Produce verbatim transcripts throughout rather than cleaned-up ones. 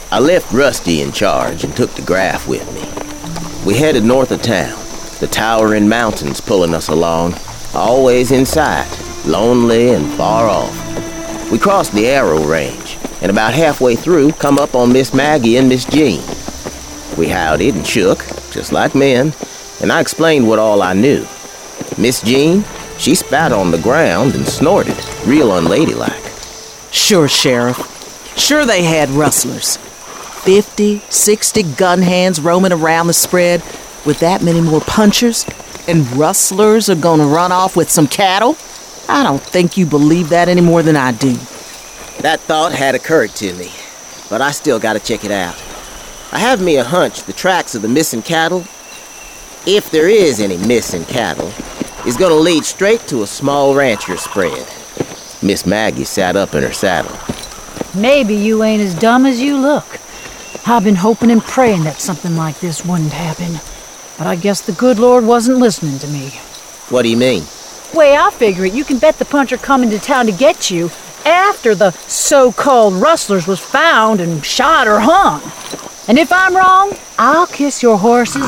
I left Rusty in charge and took DeGraff with me. We headed north of town, the towering mountains pulling us along, always in sight, lonely and far off. We crossed the Arrow Range, and about halfway through, come up on Miss Maggie and Miss Jean. We howdied and shook, just like men, and I explained what all I knew. Miss Jean, she spat on the ground and snorted, real unladylike. Sure, Sheriff. Sure they had rustlers. Fifty, sixty gun hands roaming around the spread with that many more punchers, and rustlers are gonna run off with some cattle? I don't think you believe that any more than I do. That thought had occurred to me, but I still gotta check it out. I have me a hunch the tracks of the missing cattle, if there is any missing cattle, is gonna lead straight to a small rancher spread. Miss Maggie sat up in her saddle. Maybe you ain't as dumb as you look. I've been hoping and praying that something like this wouldn't happen, but I guess the good Lord wasn't listening to me. What do you mean? Way I figure it, you can bet the puncher coming to town to get you after the so-called rustlers was found and shot or hung. And if I'm wrong, I'll kiss your horses.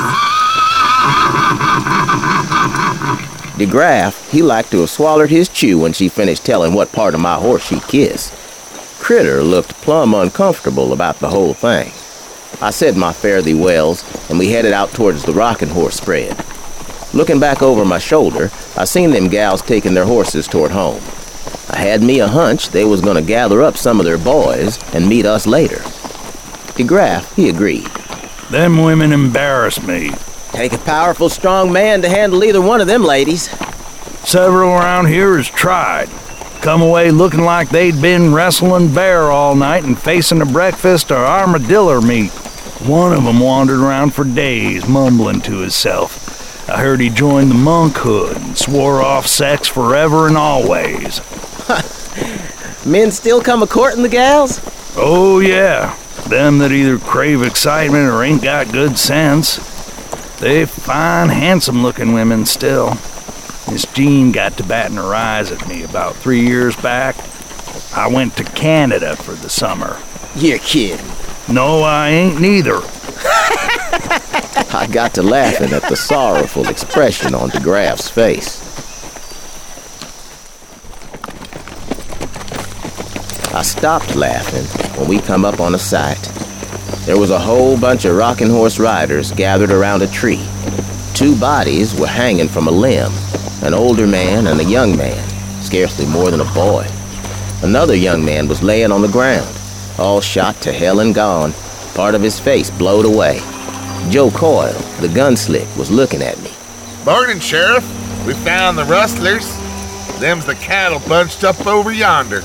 DeGraff, he liked to have swallowed his chew when she finished telling what part of my horse she'd kiss. Critter looked plumb uncomfortable about the whole thing. I said my fare-thee wells, and we headed out towards the rocking horse spread. Looking back over my shoulder, I seen them gals taking their horses toward home. I had me a hunch they was gonna gather up some of their boys and meet us later. DeGraff, he agreed. Them women embarrass me. Take a powerful, strong man to handle either one of them ladies. Several around here has tried. Come away looking like they'd been wrestling bear all night and facing a breakfast or armadillo meat. One of them wandered around for days, mumbling to himself. I heard he joined the monkhood and swore off sex forever and always. Men still come a-courting the gals? Oh, yeah. Them that either crave excitement or ain't got good sense. They fine, handsome-looking women still. Miss Jean got to batting her eyes at me about three years back. I went to Canada for the summer. You're kidding. No, I ain't neither. I got to laughing at the sorrowful expression on DeGraff's face. I stopped laughing when we come up on a sight. There was a whole bunch of rocking horse riders gathered around a tree. Two bodies were hanging from a limb, an older man and a young man, scarcely more than a boy. Another young man was laying on the ground, all shot to hell and gone, part of his face blowed away. Joe Coyle, the gunslick, was looking at me. Morning, Sheriff. We found the rustlers. Them's the cattle bunched up over yonder.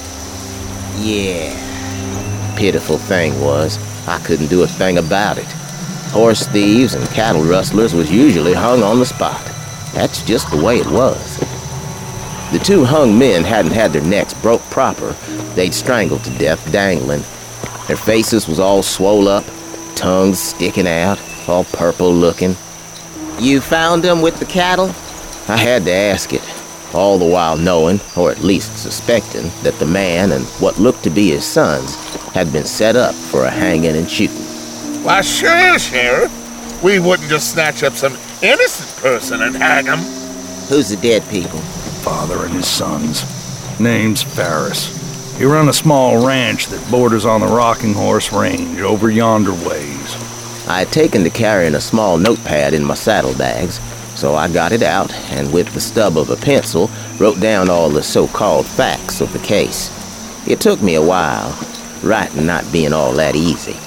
Yeah. Pitiful thing was, I couldn't do a thing about it. Horse thieves and cattle rustlers was usually hung on the spot. That's just the way it was. The two hung men hadn't had their necks broke proper. They'd strangled to death dangling. Their faces was all swole up, tongues sticking out, all purple looking. You found them with the cattle? I had to ask it, all the while knowing, or at least suspecting, that the man and what looked to be his sons had been set up for a hanging and shooting. Why, sure, Sheriff. We wouldn't just snatch up some innocent person and hang him. Who's the dead people? Father and his sons. Name's Ferris. He run a small ranch that borders on the Rocking Horse Range over yonder ways. I had taken to carrying a small notepad in my saddlebags, so I got it out and with the stub of a pencil wrote down all the so-called facts of the case. It took me a while, writing not being all that easy.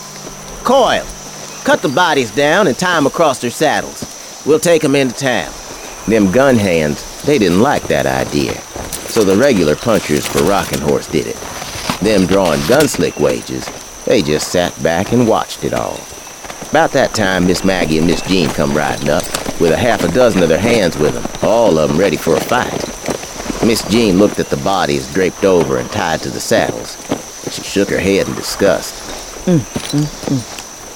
Coyle, cut the bodies down and tie them across their saddles. We'll take them into town. Them gun hands, they didn't like that idea, so the regular punchers for Rocking Horse did it. Them drawing gunslick wages, they just sat back and watched it all. About that time, Miss Maggie and Miss Jean come riding up, with a half a dozen of their hands with them, all of them ready for a fight. Miss Jean looked at the bodies draped over and tied to the saddles. She shook her head in disgust. Mm, mm, mm.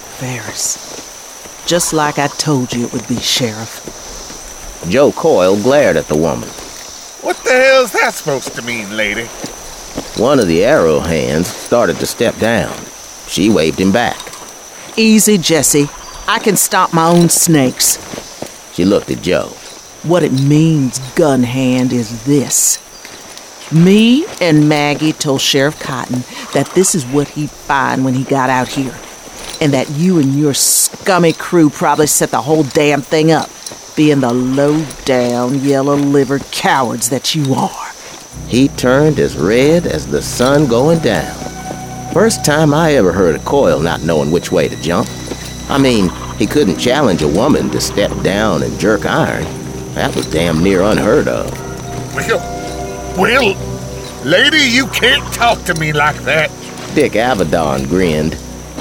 Ferris. Just like I told you it would be, Sheriff. Joe Coyle glared at the woman. What the hell's that supposed to mean, lady? One of the arrow hands started to step down. She waved him back. Easy, Jesse. I can stomp my own snakes. She looked at Joe. What it means, gun hand, is this. Me and Maggie told Sheriff Cotton that this is what he'd find when he got out here, and that you and your scummy crew probably set the whole damn thing up, being the low-down, yellow-livered cowards that you are. He turned as red as the sun going down. First time I ever heard of Coyle not knowing which way to jump. I mean, he couldn't challenge a woman to step down and jerk iron. That was damn near unheard of. Well, well, lady, you can't talk to me like that. Dick Avedon grinned.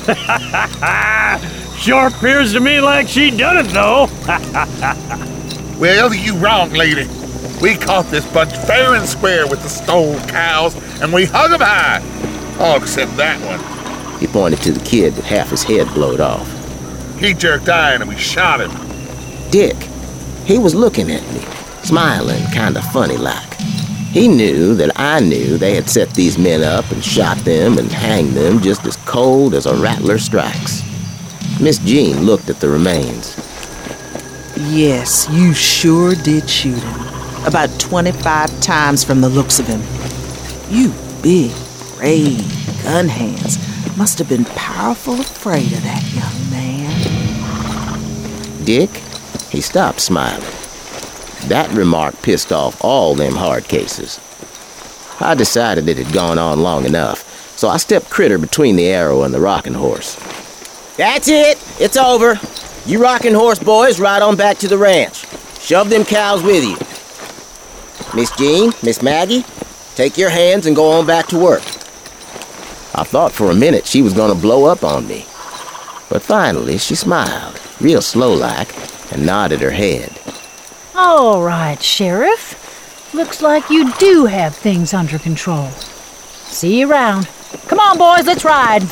Sure appears to me like she done it, though. Well, you wrong, lady. We caught this bunch fair and square with the stole cows, and we hung 'em high. All except that one. He pointed to the kid with half his head blowed off. He jerked iron and we shot him. Dick, he was looking at me, smiling kind of funny-like. He knew that I knew they had set these men up and shot them and hanged them just as cold as a rattler strikes. Miss Jean looked at the remains. Yes, you sure did shoot him. About twenty-five times from the looks of him. You big, brave gun hands must have been powerful afraid of that young man. Dick, he stopped smiling. That remark pissed off all them hard cases. I decided it had gone on long enough, so I stepped Critter between the arrow and the rocking horse. That's it! It's over! You rocking horse boys ride on back to the ranch. Shove them cows with you. Miss Jean, Miss Maggie, take your hands and go on back to work. I thought for a minute she was gonna blow up on me. But finally she smiled, real slow-like, and nodded her head. All right, Sheriff. Looks like you do have things under control. See you around. Come on, boys, let's ride.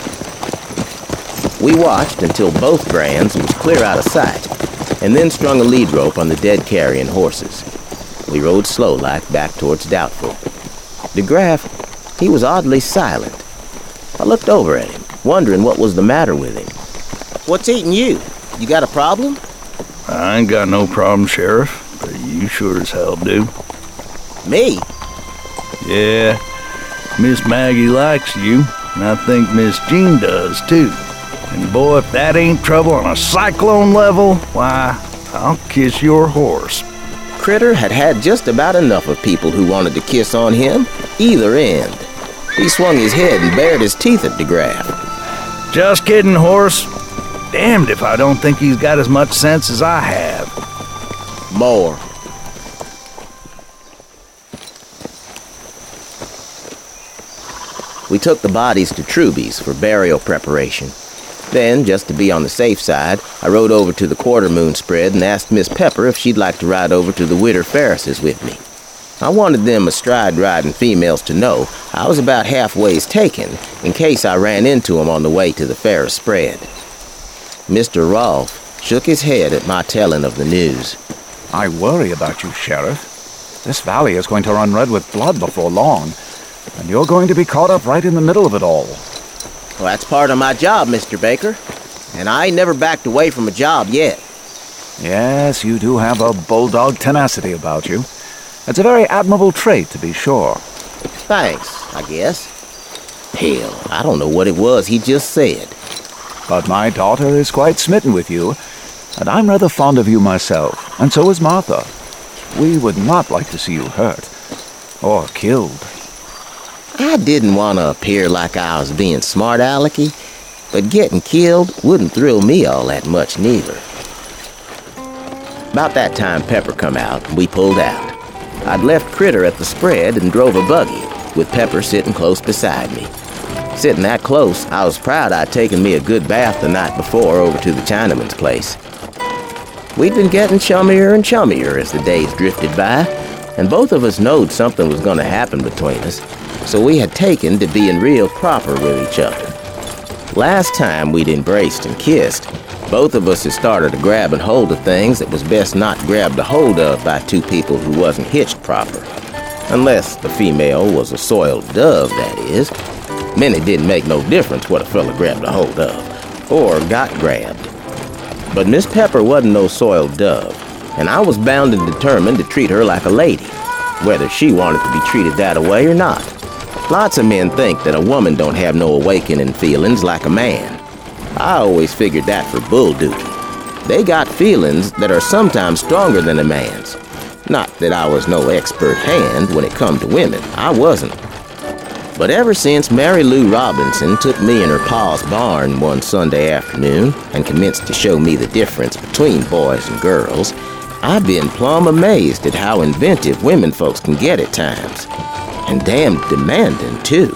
We watched until both brands was clear out of sight, and then strung a lead rope on the dead carrion horses. We rode slow-like back towards Doubtful. DeGraff, he was oddly silent. I looked over at him, wondering what was the matter with him. What's eating you? You got a problem? I ain't got no problem, Sheriff, but you sure as hell do. Me? Yeah, Miss Maggie likes you, and I think Miss Jean does, too. And boy, if that ain't trouble on a cyclone level, why, I'll kiss your horse. Critter had had just about enough of people who wanted to kiss on him, either end. He swung his head and bared his teeth at DeGraff. Just kidding, horse. Damned if I don't think he's got as much sense as I have. More. We took the bodies to Truby's for burial preparation. Then, just to be on the safe side, I rode over to the quarter moon spread and asked Miss Pepper if she'd like to ride over to the Widder Ferris's with me. I wanted them astride-riding females to know I was about halfways taken in case I ran into them on the way to the Ferris spread. Mister Rolfe shook his head at my telling of the news. I worry about you, Sheriff. This valley is going to run red with blood before long, and you're going to be caught up right in the middle of it all. Well, that's part of my job, Mister Baker, and I ain't never backed away from a job yet. Yes, you do have a bulldog tenacity about you. It's a very admirable trait, to be sure. Thanks, I guess. Hell, I don't know what it was he just said. But my daughter is quite smitten with you, and I'm rather fond of you myself, and so is Martha. We would not like to see you hurt, or killed. I didn't want to appear like I was being smart alecky, but getting killed wouldn't thrill me all that much neither. About that time Pepper come out and we pulled out. I'd left Critter at the spread and drove a buggy, with Pepper sitting close beside me. Sitting that close, I was proud I'd taken me a good bath the night before over to the Chinaman's place. We'd been getting chummier and chummier as the days drifted by, and both of us knowed something was going to happen between us, so we had taken to being real proper with each other. Last time we'd embraced and kissed, both of us had started to grab and hold of things that was best not grabbed a hold of by two people who wasn't hitched proper. Unless the female was a soiled dove, that is. Then it didn't make no difference what a fella grabbed a hold of, or got grabbed. But Miss Pepper wasn't no soiled dove, and I was bound and determined to treat her like a lady, whether she wanted to be treated that way or not. Lots of men think that a woman don't have no awakening feelings like a man. I always figured that for bull duty. They got feelings that are sometimes stronger than a man's. Not that I was no expert hand when it come to women. I wasn't. But ever since Mary Lou Robinson took me in her pa's barn one Sunday afternoon and commenced to show me the difference between boys and girls, I've been plumb amazed at how inventive women folks can get at times. And damn demanding, too.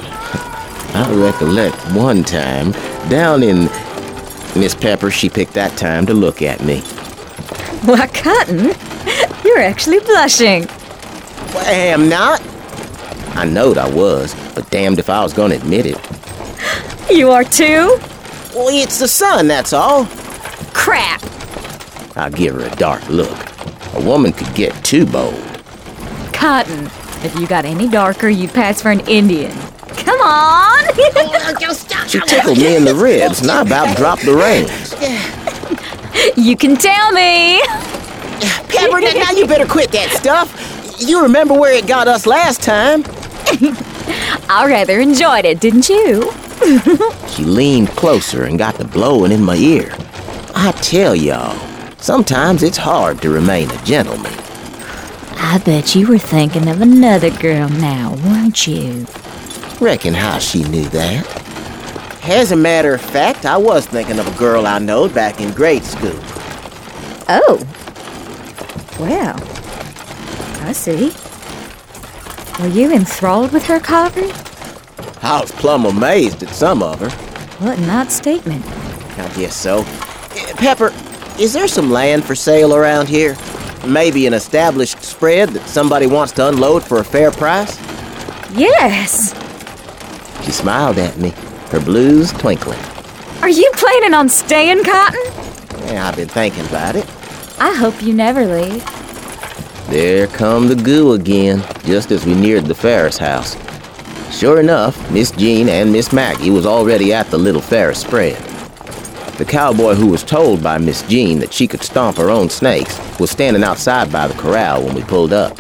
I recollect one time down in... Miss Pepper, she picked that time to look at me. Why, Cotton, you're actually blushing. Well, I am not. I knowed I was, but damned if I was going to admit it. You are too? Well, it's the sun, that's all. Crap. I give her a dark look. A woman could get too bold. Cotton, if you got any darker, you'd pass for an Indian. Come on! She tickled me in the ribs, and I about dropped the reins. You can tell me! Pepper, now you better quit that stuff. You remember where it got us last time. I rather enjoyed it, didn't you? She leaned closer and got to blowing in my ear. I tell y'all, sometimes it's hard to remain a gentleman. I bet you were thinking of another girl now, weren't you? Reckon how she knew that. As a matter of fact, I was thinking of a girl I knowed back in grade school. Oh. Well, I see. Were you enthralled with her, Carver? I was plumb amazed at some of her. What an odd statement. I guess so. Pepper, is there some land for sale around here? Maybe an established spread that somebody wants to unload for a fair price? Yes. She smiled at me, her blues twinkling. Are you planning on staying, Cotton? Yeah, I've been thinking about it. I hope you never leave. There come the goo again, just as we neared the Ferris house. Sure enough, Miss Jean and Miss Maggie was already at the little Ferris spread. The cowboy who was told by Miss Jean that she could stomp her own snakes was standing outside by the corral when we pulled up.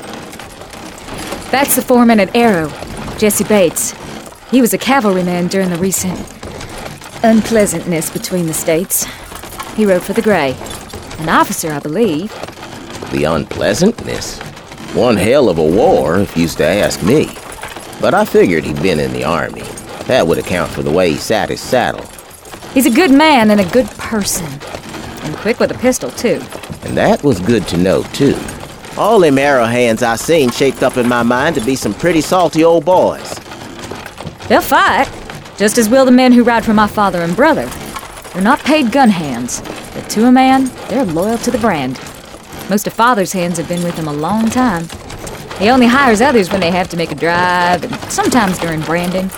That's the foreman at Arrow, Jesse Bates. He was a cavalryman during the recent unpleasantness between the states. He rode for the Gray. An officer, I believe. The unpleasantness? One hell of a war, if you used to ask me. But I figured he'd been in the army. That would account for the way he sat his saddle. He's a good man and a good person. And quick with a pistol, too. And that was good to know, too. All them arrow hands I seen shaped up in my mind to be some pretty salty old boys. They'll fight, just as will the men who ride for my father and brother. They're not paid gun hands, but to a man, they're loyal to the brand. Most of Father's hands have been with him a long time. He only hires others when they have to make a drive, and sometimes during branding.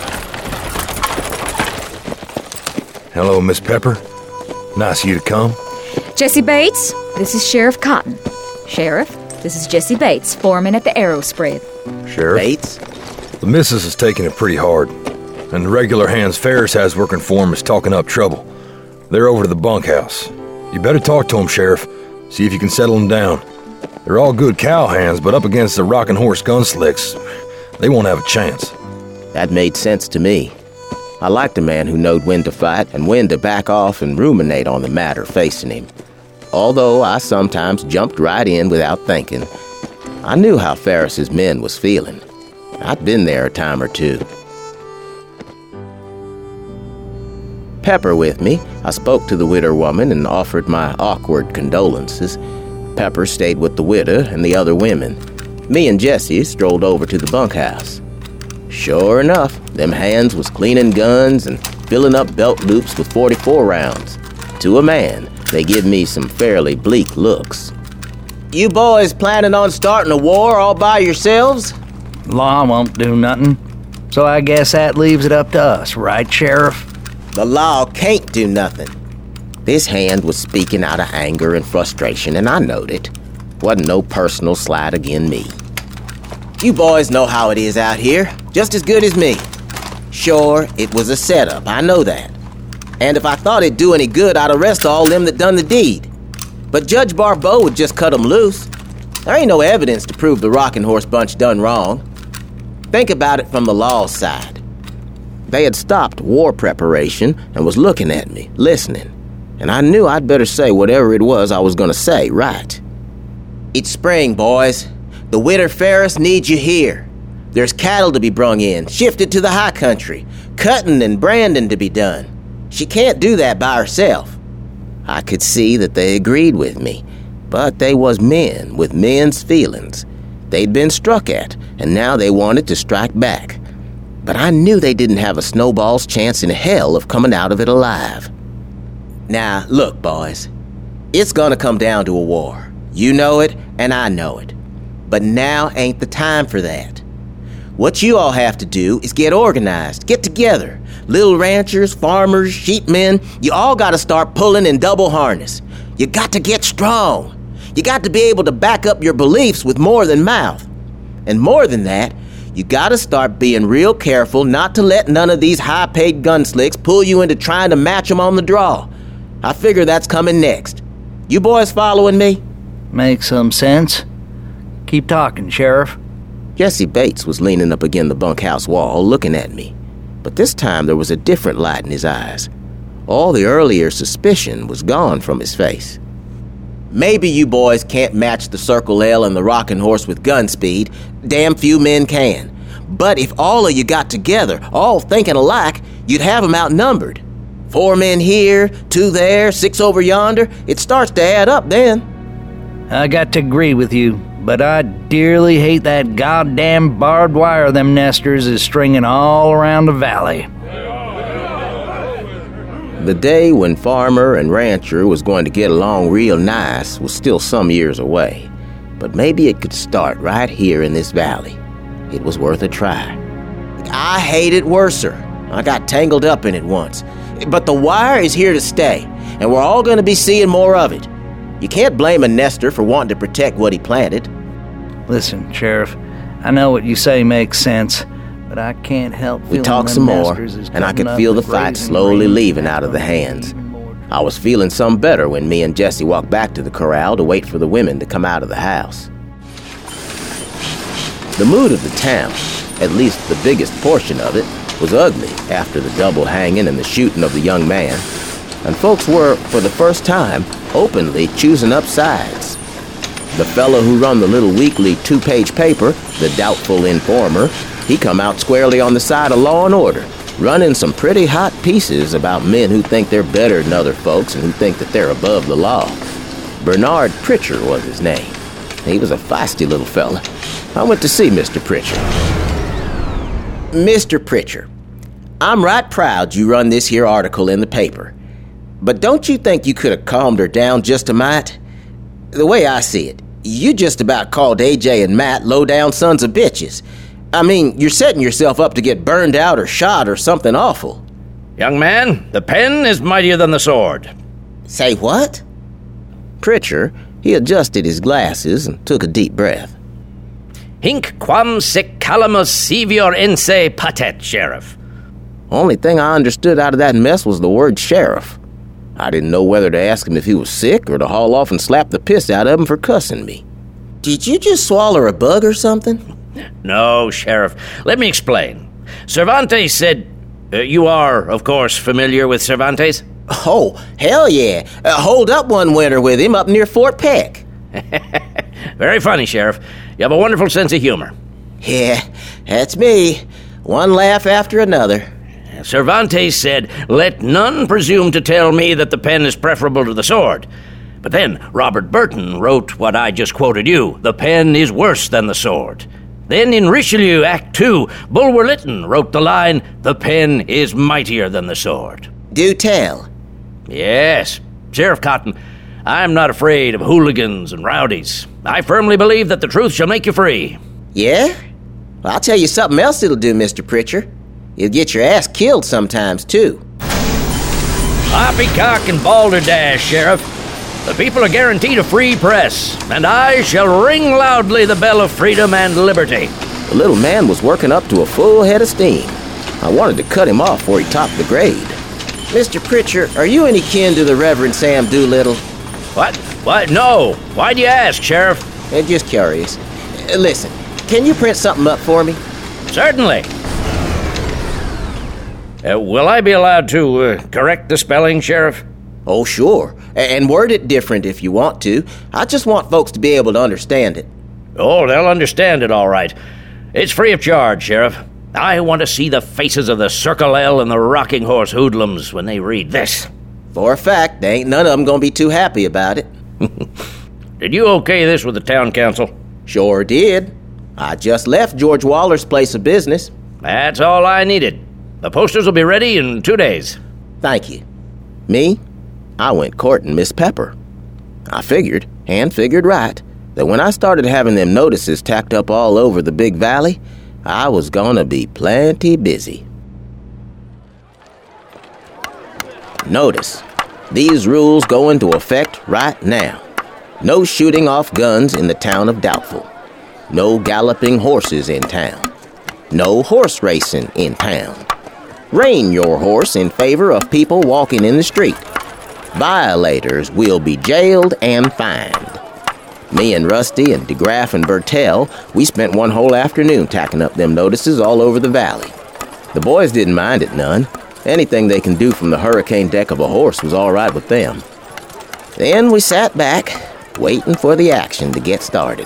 Hello, Miss Pepper. Nice of you to come. Jesse Bates, this is Sheriff Cotton. Sheriff, this is Jesse Bates, foreman at the Arrow Spread. Sheriff? Bates? The missus is taking it pretty hard, and the regular hands Ferris has working for him is talking up trouble. They're over to the bunkhouse. You better talk to them, Sheriff. See if you can settle them down. They're all good cow hands, but up against the rockin' horse gunslicks, they won't have a chance. That made sense to me. I liked a man who knowed when to fight and when to back off and ruminate on the matter facing him. Although I sometimes jumped right in without thinking, I knew how Ferris's men was feeling. I'd been there a time or two. Pepper with me, I spoke to the widow woman and offered my awkward condolences. Pepper stayed with the widow and the other women. Me and Jesse strolled over to the bunkhouse. Sure enough, them hands was cleaning guns and filling up belt loops with forty-four rounds. To a man, they give me some fairly bleak looks. You boys planning on starting a war all by yourselves? Law won't do nothing, so I guess that leaves it up to us, right, Sheriff? The law can't do nothing. This hand was speaking out of anger and frustration, and I knowed it. Wasn't no personal slight agin me. You boys know how it is out here, just as good as me. Sure, it was a setup, I know that. And if I thought it'd do any good, I'd arrest all them that done the deed. But Judge Barbeau would just cut them loose. There ain't no evidence to prove the Rockin' Horse Bunch done wrong. Think about it from the law's side. They had stopped war preparation and was looking at me, listening. And I knew I'd better say whatever it was I was gonna say, right. It's spring, boys. The Widder Ferris needs you here. There's cattle to be brung in, shifted to the high country, cutting and branding to be done. She can't do that by herself. I could see that they agreed with me, but they was men with men's feelings. They'd been struck at, and now they wanted to strike back. But I knew they didn't have a snowball's chance in hell of coming out of it alive. Now, look, boys. It's gonna come down to a war. You know it, and I know it. But now ain't the time for that. What you all have to do is get organized, get together. Little ranchers, farmers, sheepmen, you all gotta start pulling in double harness. You got to get strong. You got to be able to back up your beliefs with more than mouth. And more than that, you gotta start being real careful not to let none of these high-paid gunslicks pull you into trying to match them on the draw. I figure that's coming next. You boys following me? Makes some sense. Keep talking, Sheriff. Jesse Bates was leaning up against the bunkhouse wall, looking at me. But this time there was a different light in his eyes. All the earlier suspicion was gone from his face. Maybe you boys can't match the Circle L and the Rockin' Horse with gun speed. Damn few men can. But if all of you got together, all thinking alike, you'd have them outnumbered. Four men here, two there, six over yonder. It starts to add up then. I got to agree with you, but I dearly hate that goddamn barbed wire them nesters is stringing all around the valley. The day when farmer and rancher was going to get along real nice was still some years away. But maybe it could start right here in this valley. It was worth a try. I hate it worser. I got tangled up in it once. But the wire is here to stay, and we're all going to be seeing more of it. You can't blame a nester for wanting to protect what he planted. Listen, Sheriff, I know what you say makes sense, but I can't help feeling We talked some more, and I could feel the fight slowly leaving out of the hands. I was feeling some better when me and Jesse walked back to the corral to wait for the women to come out of the house. The mood of the town, at least the biggest portion of it, was ugly after the double hanging and the shooting of the young man, and folks were, for the first time, openly choosing up sides. The fellow who run the little weekly two-page paper, the Doubtful Informer, he come out squarely on the side of law and order, running some pretty hot pieces about men who think they're better than other folks and who think that they're above the law. Bernard Pritchard was his name. He was a feisty little fella. I went to see Mister Pritchard. Mister Pritchard, I'm right proud you run this here article in the paper. But don't you think you could have calmed her down just a mite? The way I see it, you just about called A J and Matt low-down sons of bitches. I mean, you're setting yourself up to get burned out or shot or something awful. Young man, the pen is mightier than the sword. Say what? Pritchard, he adjusted his glasses and took a deep breath. Hinc quam sic calamus sevior ense patet, Sheriff. Only thing I understood out of that mess was the word sheriff. I didn't know whether to ask him if he was sick or to haul off and slap the piss out of him for cussing me. Did you just swallow a bug or something? No, Sheriff. Let me explain. Cervantes said... Uh, you are, of course, familiar with Cervantes? Oh, hell yeah. Uh, holed up one winter with him up near Fort Peck. Very funny, Sheriff. You have a wonderful sense of humor. Yeah, that's me. One laugh after another. Cervantes said, "Let none presume to tell me that the pen is preferable to the sword." But then Robert Burton wrote what I just quoted you, "The pen is worse than the sword." Then in Richelieu, Act Two, Bulwer Lytton wrote the line, "The pen is mightier than the sword." Do tell. Yes, Sheriff Cotton, I'm not afraid of hooligans and rowdies. I firmly believe that the truth shall make you free. Yeah? Well, I'll tell you something else it'll do, Mister Pritchard. You'll get your ass killed sometimes, too. Poppycock and balderdash, Sheriff. The people are guaranteed a free press, and I shall ring loudly the bell of freedom and liberty. The little man was working up to a full head of steam. I wanted to cut him off before he topped the grade. Mister Pritchard, are you any kin to the Reverend Sam Doolittle? What? What? No. Why'd you ask, Sheriff? Uh, just curious. Uh, listen, can you print something up for me? Certainly. Uh, will I be allowed to uh, correct the spelling, Sheriff? Oh, sure. And word it different if you want to. I just want folks to be able to understand it. Oh, they'll understand it all right. It's free of charge, Sheriff. I want to see the faces of the Circle L and the Rocking Horse hoodlums when they read this. For a fact, there ain't none of them gonna be too happy about it. Did you okay this with the town council? Sure did. I just left George Waller's place of business. That's all I needed. The posters will be ready in two days. Thank you. Me? I went courting Miss Pepper. I figured, and figured right, that when I started having them notices tacked up all over the big valley, I was gonna be plenty busy. Notice, these rules go into effect right now. No shooting off guns in the town of Doubtful. No galloping horses in town. No horse racing in town. Rein your horse in favor of people walking in the street. Violators will be jailed and fined. Me and Rusty and DeGraff and Bertell, we spent one whole afternoon tacking up them notices all over the valley. The boys didn't mind it none. Anything they can do from the hurricane deck of a horse was all right with them. Then we sat back, waiting for the action to get started.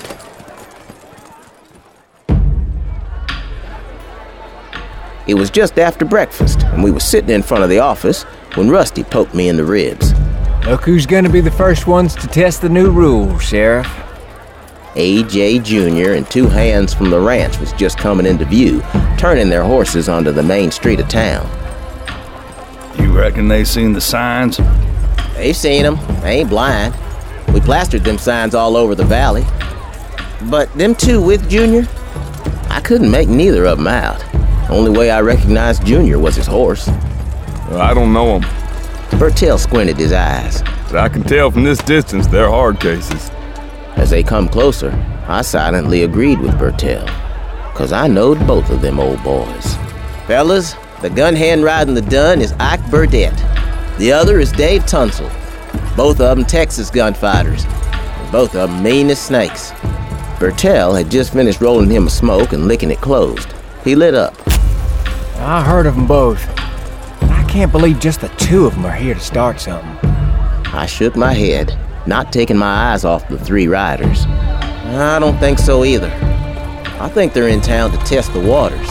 It was just after breakfast, and we were sitting in front of the office when Rusty poked me in the ribs. Look who's gonna be the first ones to test the new rules, Sheriff. A J Junior and two hands from the ranch was just coming into view, turning their horses onto the main street of town. You reckon they seen the signs? They've seen them. They ain't blind. We plastered them signs all over the valley. But them two with Junior, I couldn't make neither of them out. Only way I recognized Junior was his horse. Well, I don't know him. Bertell squinted his eyes. But I can tell from this distance they're hard cases. As they come closer, I silently agreed with Bertell, 'cause I knowed both of them old boys. Fellas, the gun hand riding the dun is Ike Burdett. The other is Dave Tunsil. Both of them Texas gunfighters. And both of them mean as snakes. Bertell had just finished rolling him a smoke and licking it closed. He lit up. I heard of them both. I can't believe just the two of them are here to start something. I shook my head, not taking my eyes off the three riders. I don't think so either. I think they're in town to test the waters.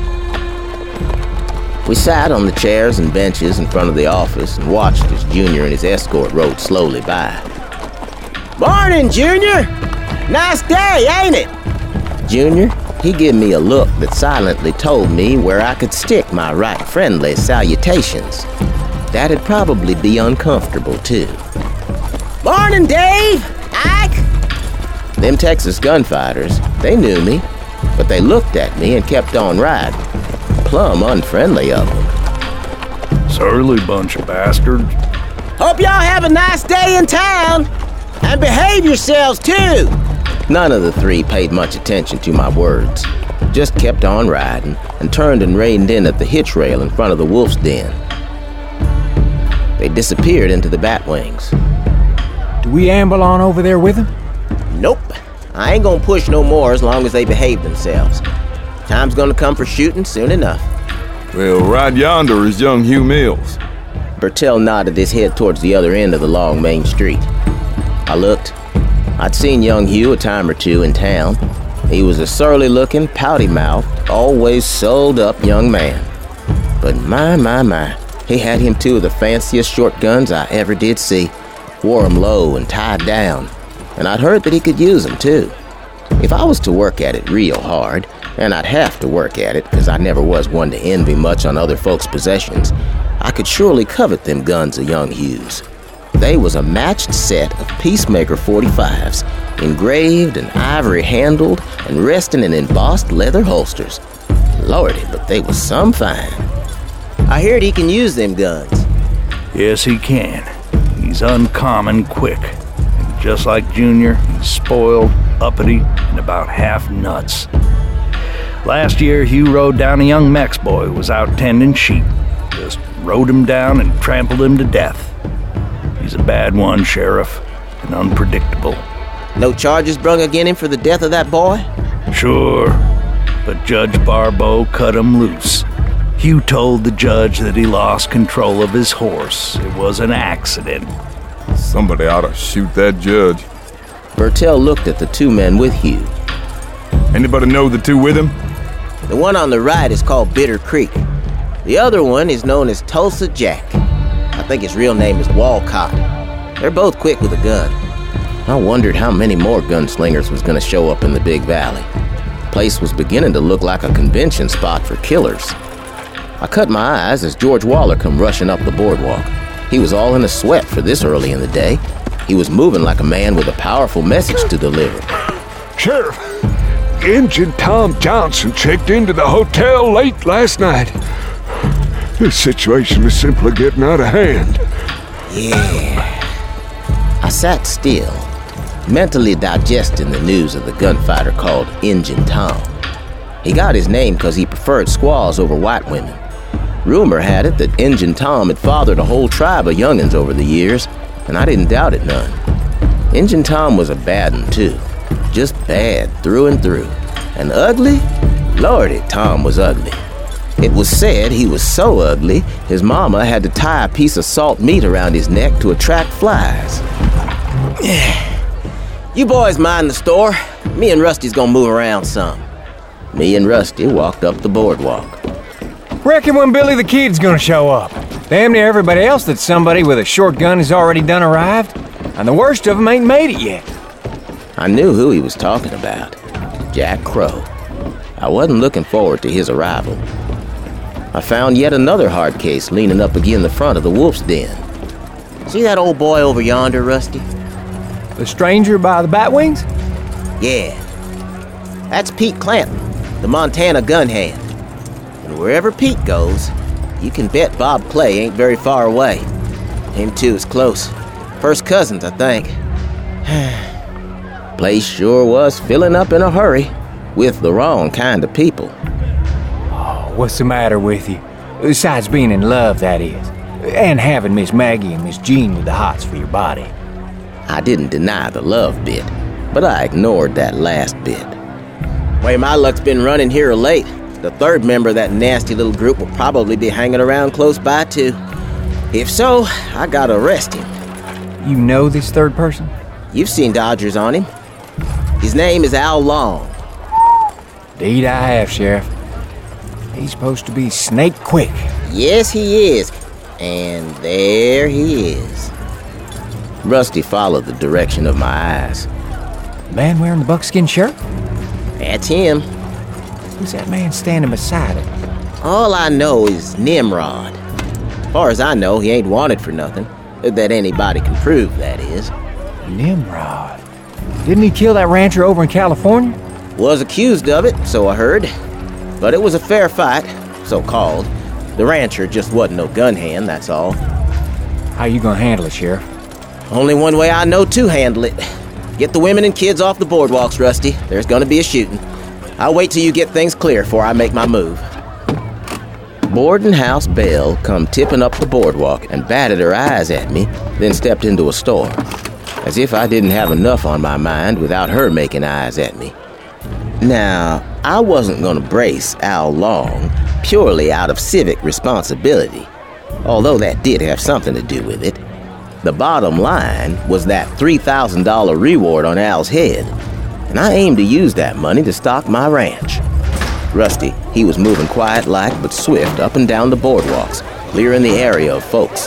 We sat on the chairs and benches in front of the office and watched as Junior and his escort rode slowly by. Morning, Junior! Nice day, ain't it? Junior, he gave me a look that silently told me where I could stick my right friendly salutations. That'd probably be uncomfortable, too. Morning, Dave! Ike! Them Texas gunfighters, they knew me, but they looked at me and kept on riding. Plumb unfriendly of them. Surly bunch of bastards. Hope y'all have a nice day in town! And behave yourselves, too! None of the three paid much attention to my words, just kept on riding and turned and reined in at the hitch rail in front of the wolf's den. They disappeared into the batwings. Do we amble on over there with them? Nope. I ain't gonna push no more as long as they behave themselves. Time's gonna come for shooting soon enough. Well, right yonder is young Hugh Mills. Bertell nodded his head towards the other end of the long main street. I looked. I'd seen young Hugh a time or two in town. He was a surly-looking, pouty-mouthed, always sold-up young man. But my, my, my, he had him two of the fanciest short guns I ever did see. Wore 'em low and tied down, and I'd heard that he could use 'em too. If I was to work at it real hard, and I'd have to work at it because I never was one to envy much on other folks' possessions, I could surely covet them guns of young Hugh's. They was a matched set of Peacemaker forty-fives, engraved and ivory-handled and resting in embossed leather holsters. Lordy, but they was some fine. I heard he can use them guns. Yes, he can. He's uncommon quick. And just like Junior, he's spoiled, uppity, and about half nuts. Last year, Hugh rode down a young Mex boy who was out tending sheep. Just rode him down and trampled him to death. He's a bad one, Sheriff, and unpredictable. No charges brung against him for the death of that boy? Sure, but Judge Barbeau cut him loose. Hugh told the judge that he lost control of his horse. It was an accident. Somebody ought to shoot that judge. Bertell looked at the two men with Hugh. Anybody know the two with him? The one on the right is called Bitter Creek. The other one is known as Tulsa Jack. I think his real name is Walcott. They're both quick with a gun. I wondered how many more gunslingers was gonna show up in the Big Valley. The place was beginning to look like a convention spot for killers. I cut my eyes as George Waller come rushing up the boardwalk. He was all in a sweat for this early in the day. He was moving like a man with a powerful message to deliver. Sheriff, Injun Tom Johnson checked into the hotel late last night. This situation is simply getting out of hand. Yeah. I sat still, mentally digesting the news of the gunfighter called Injun Tom. He got his name because he preferred squaws over white women. Rumor had it that Injun Tom had fathered a whole tribe of young'uns over the years, and I didn't doubt it none. Injun Tom was a bad one, too. Just bad through and through. And ugly? Lordy, Tom was ugly. It was said he was so ugly, his mama had to tie a piece of salt meat around his neck to attract flies. You boys mind the store. Me and Rusty's gonna move around some. Me and Rusty walked up the boardwalk. Reckon when Billy the Kid's gonna show up. Damn near everybody else that's somebody with a short gun has already done arrived, and the worst of them ain't made it yet. I knew who he was talking about. Jack Crow. I wasn't looking forward to his arrival. I found yet another hard case leaning up against the front of the wolf's den. See that old boy over yonder, Rusty? The stranger by the bat wings? Yeah. That's Pete Clanton, the Montana gun hand. And wherever Pete goes, you can bet Bob Clay ain't very far away. Him too is close. First cousins, I think. Place sure was filling up in a hurry, with the wrong kind of people. Oh, what's the matter with you? Besides being in love, that is. And having Miss Maggie and Miss Jean with the hots for your body. I didn't deny the love bit, but I ignored that last bit. Way my luck's been running here late. The third member of that nasty little group will probably be hanging around close by, too. If so, I gotta arrest him. You know this third person? You've seen Dodgers on him. His name is Al Long. Indeed I have, Sheriff. He's supposed to be snake quick. Yes, he is. And there he is. Rusty followed the direction of my eyes. Man wearing the buckskin shirt? That's him. Who's that man standing beside him? All I know is Nimrod. As far as I know, he ain't wanted for nothing. That anybody can prove, that is. Nimrod? Didn't he kill that rancher over in California? Was accused of it, so I heard. But it was a fair fight, so-called. The rancher just wasn't no gun hand, that's all. How you gonna handle it, Sheriff? Only one way I know to handle it. Get the women and kids off the boardwalks, Rusty. There's gonna be a shooting. I'll wait till you get things clear before I make my move. Boarding house Belle come tipping up the boardwalk and batted her eyes at me, then stepped into a store. As if I didn't have enough on my mind without her making eyes at me. Now, I wasn't gonna brace Al Long purely out of civic responsibility, although that did have something to do with it. The bottom line was that three thousand dollars reward on Al's head, and I aimed to use that money to stock my ranch. Rusty, he was moving quiet-like but swift up and down the boardwalks, clearing the area of folks.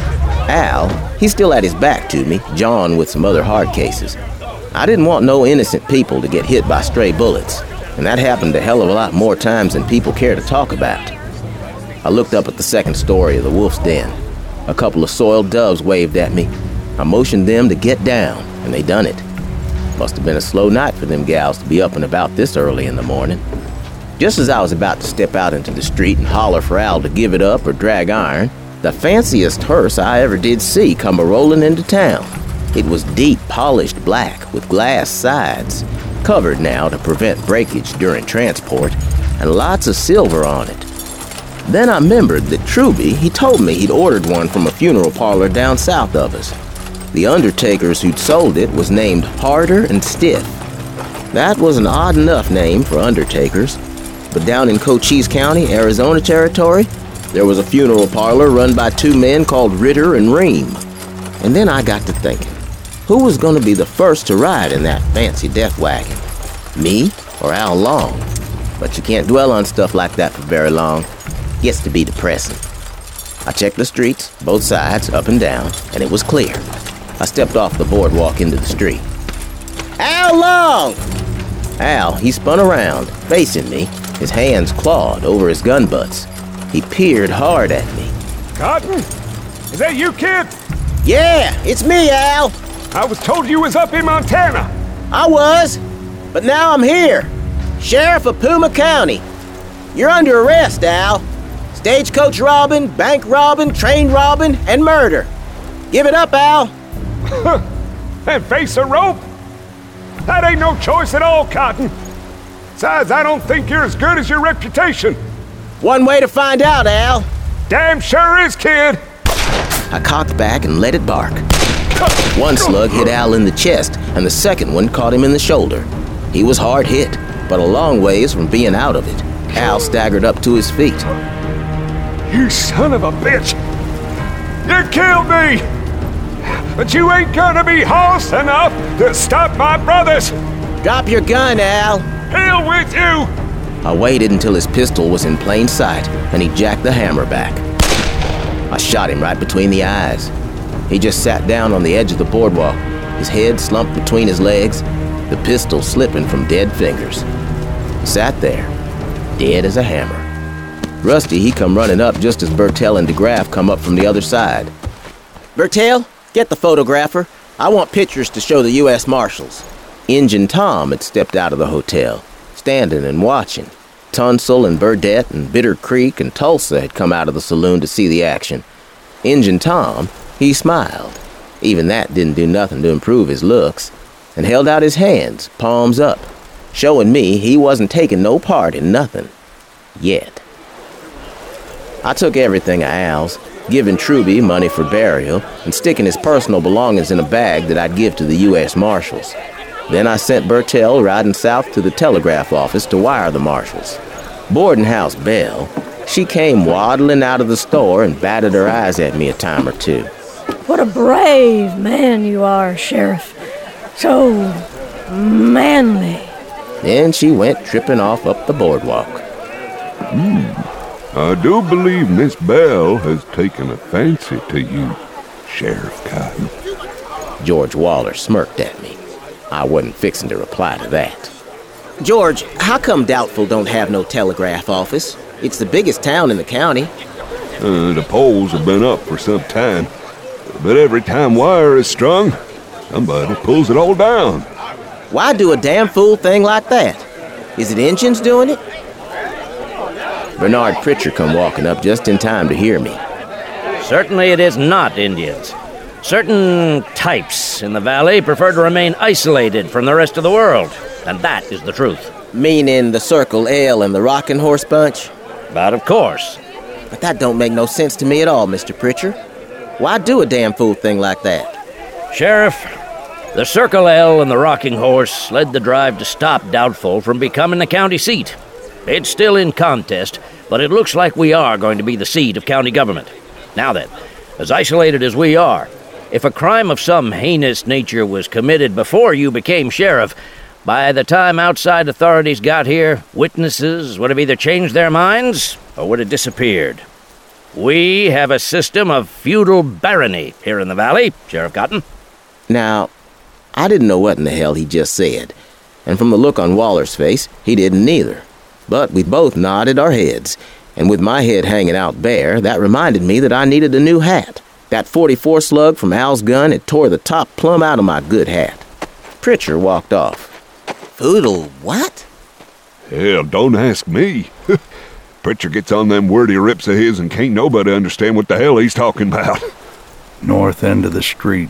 Al, he's still at his back to me, jawing with some other hard cases. I didn't want no innocent people to get hit by stray bullets, and that happened a hell of a lot more times than people care to talk about. I looked up at the second story of the wolf's den. A couple of soiled doves waved at me. I motioned them to get down, and they done it. Must have been a slow night for them gals to be up and about this early in the morning. Just as I was about to step out into the street and holler for Al to give it up or drag iron, the fanciest hearse I ever did see come a-rolling into town. It was deep, polished black with glass sides, covered now to prevent breakage during transport, and lots of silver on it. Then I remembered that Truby, he told me he'd ordered one from a funeral parlor down south of us. The undertakers who'd sold it was named Harder and Stiff. That was an odd enough name for undertakers, but down in Cochise County, Arizona Territory, there was a funeral parlor run by two men called Ritter and Ream. And then I got to thinking, who was going to be the first to ride in that fancy death wagon? Me or Al Long? But you can't dwell on stuff like that for very long. It gets to be depressing. I checked the streets, both sides, up and down, and it was clear. I stepped off the boardwalk into the street. Al Long! Al, he spun around, facing me, his hands clawed over his gun butts. He peered hard at me. Cotton? Is that you, kid? Yeah, it's me, Al. I was told you was up in Montana. I was, but now I'm here. Sheriff of Puma County. You're under arrest, Al. Stagecoach robbing, bank robbing, train robbing, and murder. Give it up, Al. And face a rope? That ain't no choice at all, Cotton. Besides, I don't think you're as good as your reputation. One way to find out, Al. Damn sure is, kid. I cocked back and let it bark. One slug hit Al in the chest, and the second one caught him in the shoulder. He was hard hit, but a long ways from being out of it. Al staggered up to his feet. You son of a bitch! You killed me! But you ain't gonna be hoss enough to stop my brothers! Drop your gun, Al! Hell with you! I waited until his pistol was in plain sight, and he jacked the hammer back. I shot him right between the eyes. He just sat down on the edge of the boardwalk, his head slumped between his legs, the pistol slipping from dead fingers. He sat there, dead as a hammer. Rusty, he come running up just as Bertel and DeGraff come up from the other side. Bertel, get the photographer. I want pictures to show the U S Marshals. Injun Tom had stepped out of the hotel, standing and watching. Tunsil and Burdette and Bitter Creek and Tulsa had come out of the saloon to see the action. Injun Tom, he smiled. Even that didn't do nothing to improve his looks, and held out his hands, palms up, showing me he wasn't taking no part in nothing. Yet. I took everything of Al's, giving Truby money for burial, and sticking his personal belongings in a bag that I'd give to the U S Marshals. Then I sent Bertel riding south to the telegraph office to wire the Marshals. Boarding house Belle, she came waddling out of the store and batted her eyes at me a time or two. What a brave man you are, Sheriff. So manly. Then she went tripping off up the boardwalk. Hmm. I do believe Miss Belle has taken a fancy to you, Sheriff Cotton. George Waller smirked at me. I wasn't fixing to reply to that. George, how come Doubtful don't have no telegraph office? It's the biggest town in the county. Uh, the poles have been up for some time, but every time wire is strung, somebody pulls it all down. Why do a damn fool thing like that? Is it engines doing it? Bernard Pritchard come walking up just in time to hear me. Certainly it is not Indians. Certain types in the valley prefer to remain isolated from the rest of the world, and that is the truth. Meaning the Circle Ale and the Rockin' Horse Bunch? But of course. But that don't make no sense to me at all, Mister Pritchard. Why do a damn fool thing like that? Sheriff, the Circle Ale and the Rocking Horse led the drive to stop Doubtful from becoming the county seat. It's still in contest, but it looks like we are going to be the seat of county government. Now then, as isolated as we are, if a crime of some heinous nature was committed before you became sheriff, by the time outside authorities got here, witnesses would have either changed their minds or would have disappeared. We have a system of feudal barony here in the valley, Sheriff Cotton. Now, I didn't know what in the hell he just said, and from the look on Waller's face, he didn't either. But we both nodded our heads, and with my head hanging out bare, that reminded me that I needed a new hat. That forty-four slug from Al's gun had tore the top plumb out of my good hat. Pritchard walked off. Feudal what? Hell, don't ask me. Pritchard gets on them wordy rips of his and can't nobody understand what the hell he's talking about. North end of the street.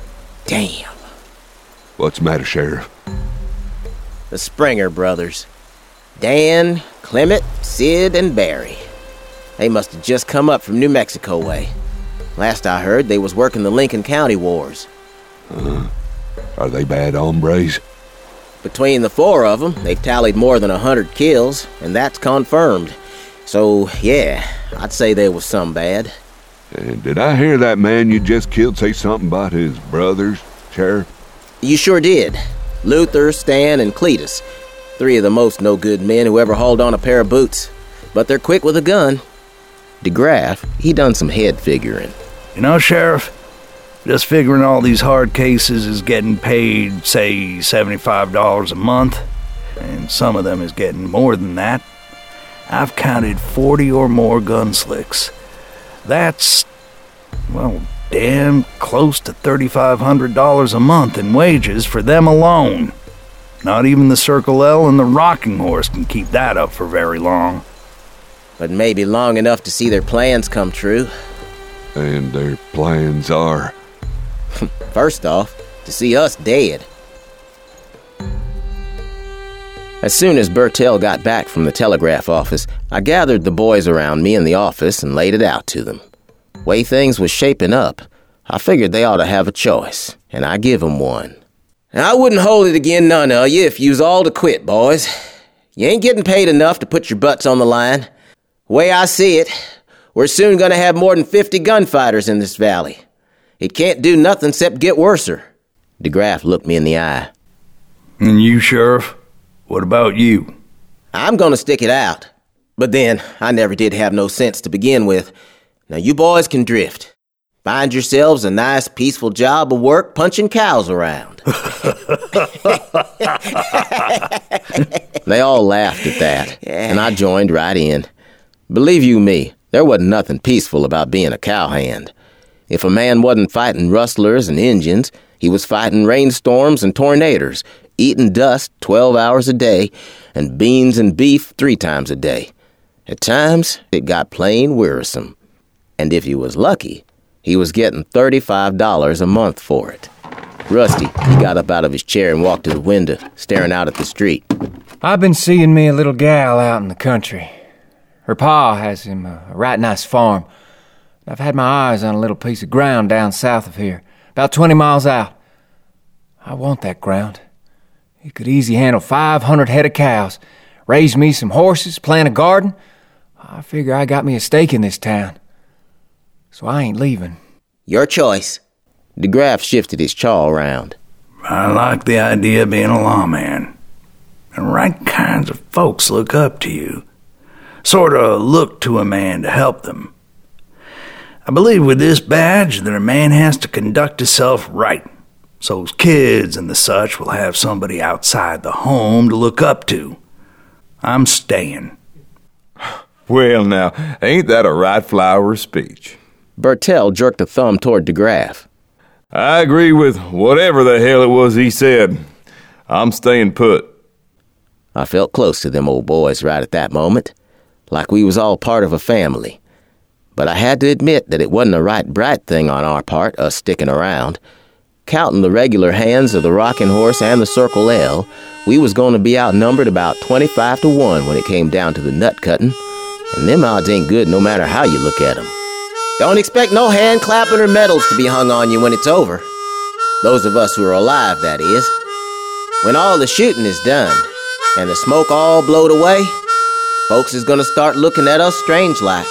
Damn. What's the matter, Sheriff? The Springer brothers. Dan, Clement, Sid, and Barry. They must have just come up from New Mexico way. Last I heard, they was working the Lincoln County wars. Uh, are they bad hombres? Between the four of them, they've tallied more than a hundred kills, and that's confirmed. So, yeah, I'd say there was some bad. And did I hear that man you just killed say something about his brothers, Sheriff? You sure did. Luther, Stan, and Cletus. Three of the most no-good men who ever hauled on a pair of boots. But they're quick with a gun. DeGraff, he done some head figuring. You know, Sheriff, just figuring all these hard cases is getting paid, say, seventy-five dollars a month, and some of them is getting more than that. I've counted forty or more gun slicks. That's, well, damn close to thirty-five hundred dollars a month in wages for them alone. Not even the Circle L and the Rocking Horse can keep that up for very long. But maybe long enough to see their plans come true. And their plans are? First off, to see us dead. As soon as Bertell got back from the telegraph office, I gathered the boys around me in the office and laid it out to them. Way things was shaping up, I figured they ought to have a choice, and I give 'em one. And I wouldn't hold it agin none of you if you's all to quit, boys. You ain't getting paid enough to put your butts on the line. Way I see it, we're soon gonna have more than fifty gunfighters in this valley. It can't do nothing except get worser. DeGraff looked me in the eye. And you, Sheriff? What about you? I'm gonna stick it out. But then, I never did have no sense to begin with. Now you boys can drift. Find yourselves a nice, peaceful job of work punching cows around. They all laughed at that, and I joined right in. Believe you me, there wasn't nothing peaceful about being a cowhand. If a man wasn't fighting rustlers and Injuns, he was fighting rainstorms and tornadoes, eating dust twelve hours a day, and beans and beef three times a day. At times, it got plain wearisome. And if he was lucky, he was getting thirty-five dollars a month for it. Rusty, he got up out of his chair and walked to the window, staring out at the street. I've been seeing me a little gal out in the country. Her pa has him a right nice farm. I've had my eyes on a little piece of ground down south of here, about twenty miles out. I want that ground. It could easy handle five hundred head of cows, raise me some horses, plant a garden. I figure I got me a stake in this town. So I ain't leaving. Your choice. DeGraff shifted his chaw around. I like the idea of being a lawman. The right kinds of folks look up to you. Sort of look to a man to help them. I believe with this badge that a man has to conduct himself right, so his kids and the such will have somebody outside the home to look up to. I'm staying. Well, now, ain't that a right flower of speech? Bertell jerked a thumb toward DeGraff. I agree with whatever the hell it was he said. I'm staying put. I felt close to them old boys right at that moment, like we was all part of a family. But I had to admit that it wasn't a right bright thing on our part, us sticking around. Counting the regular hands of the Rocking Horse and the Circle L, we was going to be outnumbered about twenty-five to one when it came down to the nut cutting, and them odds ain't good no matter how you look at 'em. Don't expect no hand clapping or medals to be hung on you when it's over. Those of us who are alive, that is. When all the shooting is done, and the smoke all blowed away, folks is gonna start looking at us strange like.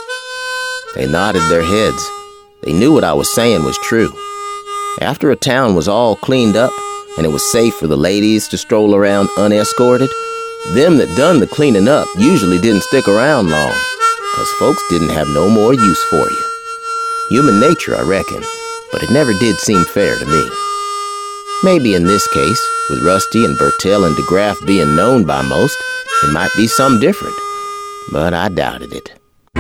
They nodded their heads. They knew what I was saying was true. After a town was all cleaned up, and it was safe for the ladies to stroll around unescorted, them that done the cleaning up usually didn't stick around long, 'cause folks didn't have no more use for you. Human nature, I reckon, but it never did seem fair to me. Maybe in this case, with Rusty and Bertell and DeGraff being known by most, it might be some different, but I doubted it.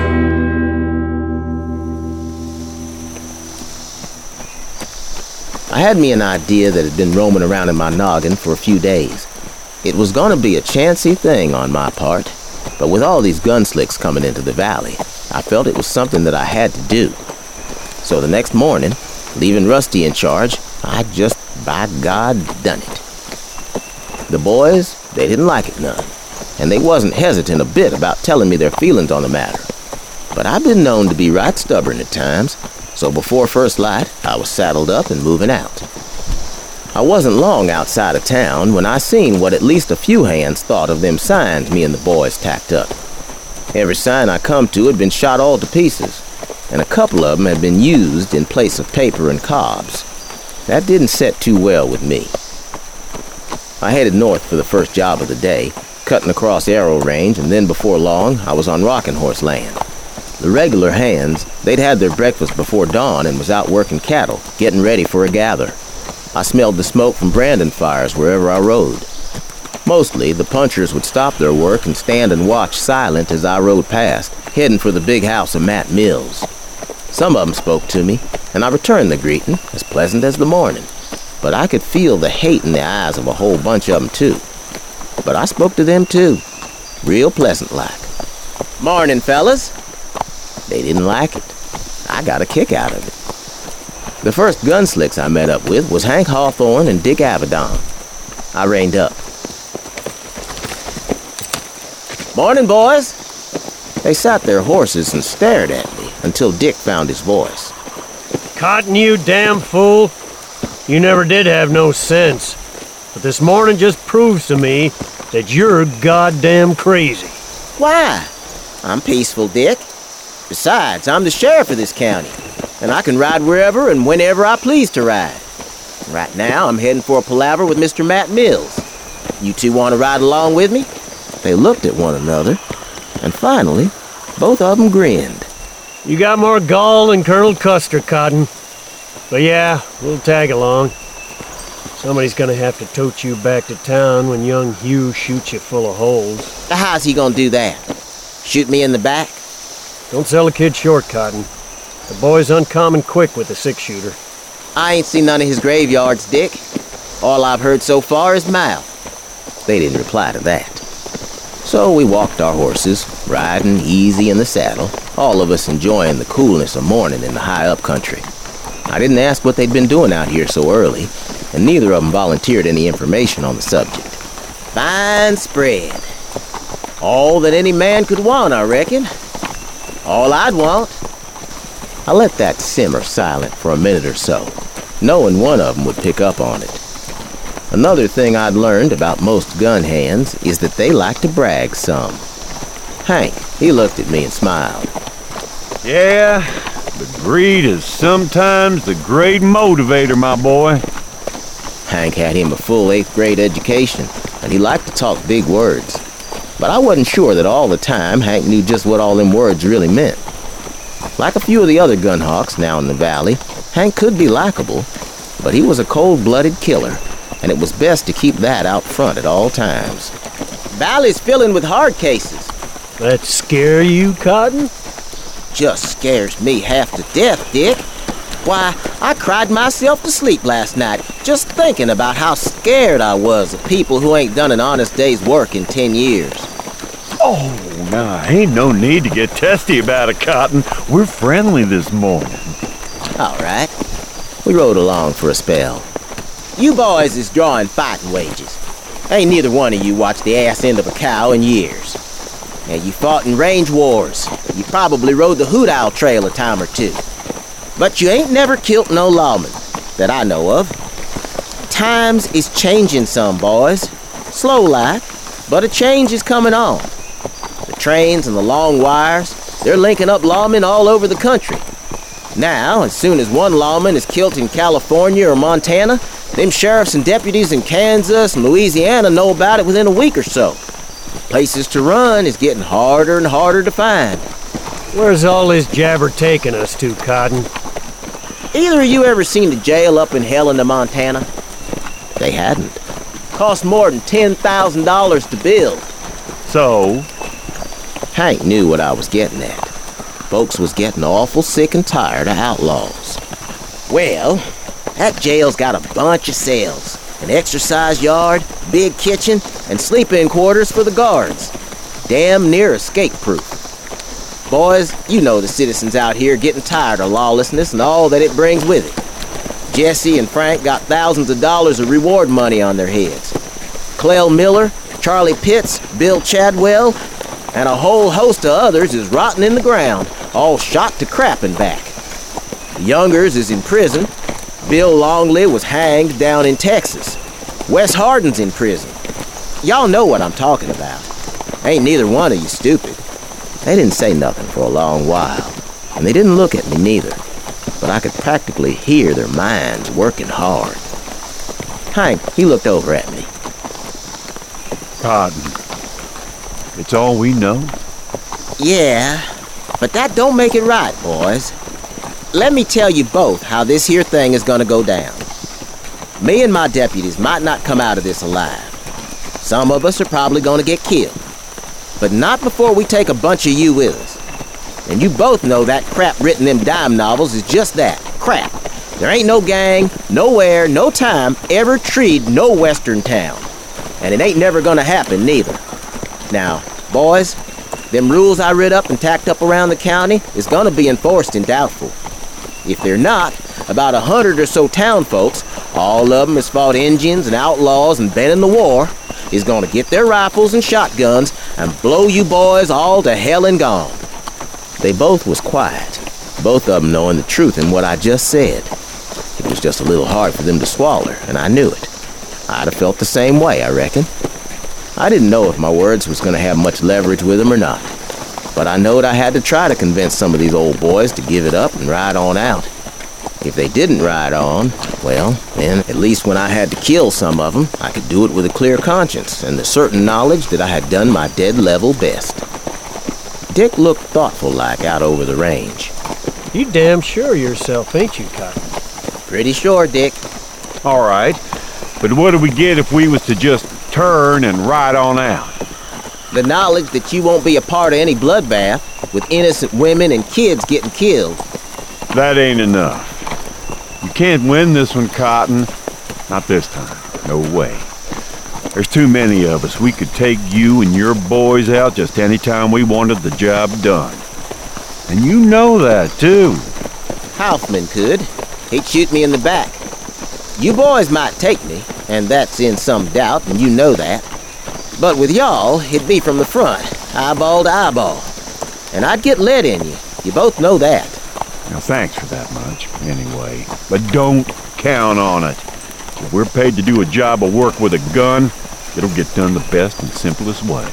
I had me an idea that had been roaming around in my noggin for a few days. It was gonna be a chancy thing on my part, but with all these gunslicks coming into the valley, I felt it was something that I had to do. So the next morning, leaving Rusty in charge, I just, by God, done it. The boys, they didn't like it none. and they wasn't hesitant a bit about telling me their feelings on the matter. But I've been known to be right stubborn at times, so before first light, I was saddled up and moving out. I wasn't long outside of town when I seen what at least a few hands thought of them signs me and the boys tacked up. Every sign I come to had been shot all to pieces, and a couple of them had been used in place of paper and cobs. That didn't set too well with me. I headed north for the first job of the day, cutting across Arrow Range, and then before long, I was on Rocking Horse land. The regular hands, they'd had their breakfast before dawn and was out working cattle, getting ready for a gather. I smelled the smoke from branding fires wherever I rode. Mostly, the punchers would stop their work and stand and watch silent as I rode past, heading for the big house of Matt Mills. Some of them spoke to me, and I returned the greeting, as pleasant as the morning. But I could feel the hate in the eyes of a whole bunch of them, too. But I spoke to them, too, real pleasant-like. "Morning, fellas." They didn't like it. I got a kick out of it. The first gunslicks I met up with was Hank Hawthorne and Dick Avedon. I reined up. "Morning, boys." They sat their horses and stared at me until Dick found his voice. "Cotton, you damn fool. You never did have no sense. But this morning just proves to me that you're goddamn crazy." "Why? I'm peaceful, Dick. Besides, I'm the sheriff of this county, and I can ride wherever and whenever I please to ride. Right now, I'm heading for a palaver with Mister Matt Mills. You two want to ride along with me?" They looked at one another, and finally, both of them grinned. "You got more gall than Colonel Custer, Cotton. But yeah, we'll tag along. Somebody's gonna have to tote you back to town when young Hugh shoots you full of holes." "How's he gonna do that? Shoot me in the back?" "Don't sell a kid short, Cotton. The boy's uncommon quick with a six-shooter." "I ain't seen none of his graveyards, Dick. All I've heard so far is mouth." They didn't reply to that. So we walked our horses, riding easy in the saddle, all of us enjoying the coolness of morning in the high-up country. I didn't ask what they'd been doing out here so early, and neither of them volunteered any information on the subject. Fine spread. All that any man could want, I reckon. All I'd want. I let that simmer silent for a minute or so, knowing one of them would pick up on it. Another thing I'd learned about most gun hands is that they like to brag some. Hank, he looked at me and smiled. "Yeah, but greed is sometimes the great motivator, my boy." Hank had him a full eighth grade education, and he liked to talk big words. But I wasn't sure that all the time Hank knew just what all them words really meant. Like a few of the other gun hawks now in the valley, Hank could be likable, but he was a cold-blooded killer, and it was best to keep that out front at all times. "Valley's filling with hard cases." "That scare you, Cotton?" "Just scares me half to death, Dick. Why, I cried myself to sleep last night just thinking about how scared I was of people who ain't done an honest day's work in ten years. Oh, nah, ain't no need to get testy about it, Cotton. We're friendly this morning. All right. We rode along for a spell. You boys is drawing fighting wages. Ain't neither one of you watched the ass end of a cow in years. And you fought in range wars. You probably rode the Hoot Owl Trail a time or two. But you ain't never killed no lawman, that I know of. Times is changing some, boys. Slow like, but a change is coming on. The trains and the long wires, they're linking up lawmen all over the country. Now, as soon as one lawman is killed in California or Montana, them sheriffs and deputies in Kansas and Louisiana know about it within a week or so. Places to run is getting harder and harder to find. Where's all this jabber taking us to, Cotton? Either of you ever seen the jail up in Helena, Montana? They hadn't. Cost more than ten thousand dollars to build. So? Hank knew what I was getting at. Folks was getting awful sick and tired of outlaws. Well, that jail's got a bunch of cells, an exercise yard, big kitchen, and sleep-in quarters for the guards. Damn near escape-proof. Boys, you know the citizens out here getting tired of lawlessness and all that it brings with it. Jesse and Frank got thousands of dollars of reward money on their heads. Clell Miller, Charlie Pitts, Bill Chadwell, and a whole host of others is rotting in the ground, all shot to crap and back. The Youngers is in prison. Bill Longley was hanged down in Texas. Wes Hardin's in prison. Y'all know what I'm talking about. Ain't neither one of you stupid. They didn't say nothing for a long while, and they didn't look at me neither, but I could practically hear their minds working hard. Hank, he looked over at me. Cotton, it's all we know? Yeah, but that don't make it right, boys. Let me tell you both how this here thing is gonna go down. Me and my deputies might not come out of this alive. Some of us are probably gonna get killed. But not before we take a bunch of you with us. And you both know that crap written in them dime novels is just that, crap. There ain't no gang, nowhere, no time ever treed no western town. And it ain't never gonna happen neither. Now, boys, them rules I writ up and tacked up around the county is gonna be enforced in Doubtful. If they're not, about a hundred or so town folks, all of them has fought Indians and outlaws and been in the war, is gonna get their rifles and shotguns and blow you boys all to hell and gone. They both was quiet, both of them knowing the truth in what I just said. It was just a little hard for them to swallow, and I knew it. I'd have felt the same way, I reckon. I didn't know if my words was gonna have much leverage with them or not, but I knowed I had to try to convince some of these old boys to give it up and ride on out. If they didn't ride on, well, then at least when I had to kill some of them, I could do it with a clear conscience and the certain knowledge that I had done my dead level best. Dick looked thoughtful-like out over the range. You damn sure yourself, ain't you, Cotton? Pretty sure, Dick. All right, but what do we get if we was to just turn and ride on out? The knowledge that you won't be a part of any bloodbath with innocent women and kids getting killed. That ain't enough. You can't win this one, Cotton. Not this time. No way. There's too many of us. We could take you and your boys out just any time we wanted the job done. And you know that, too. Hoffman could. He'd shoot me in the back. You boys might take me, and that's in some doubt, and you know that. But with y'all, it'd be from the front, eyeball to eyeball. And I'd get lead in you. You both know that. Now, thanks for that much, anyway. But don't count on it. If we're paid to do a job of work with a gun, it'll get done the best and simplest way.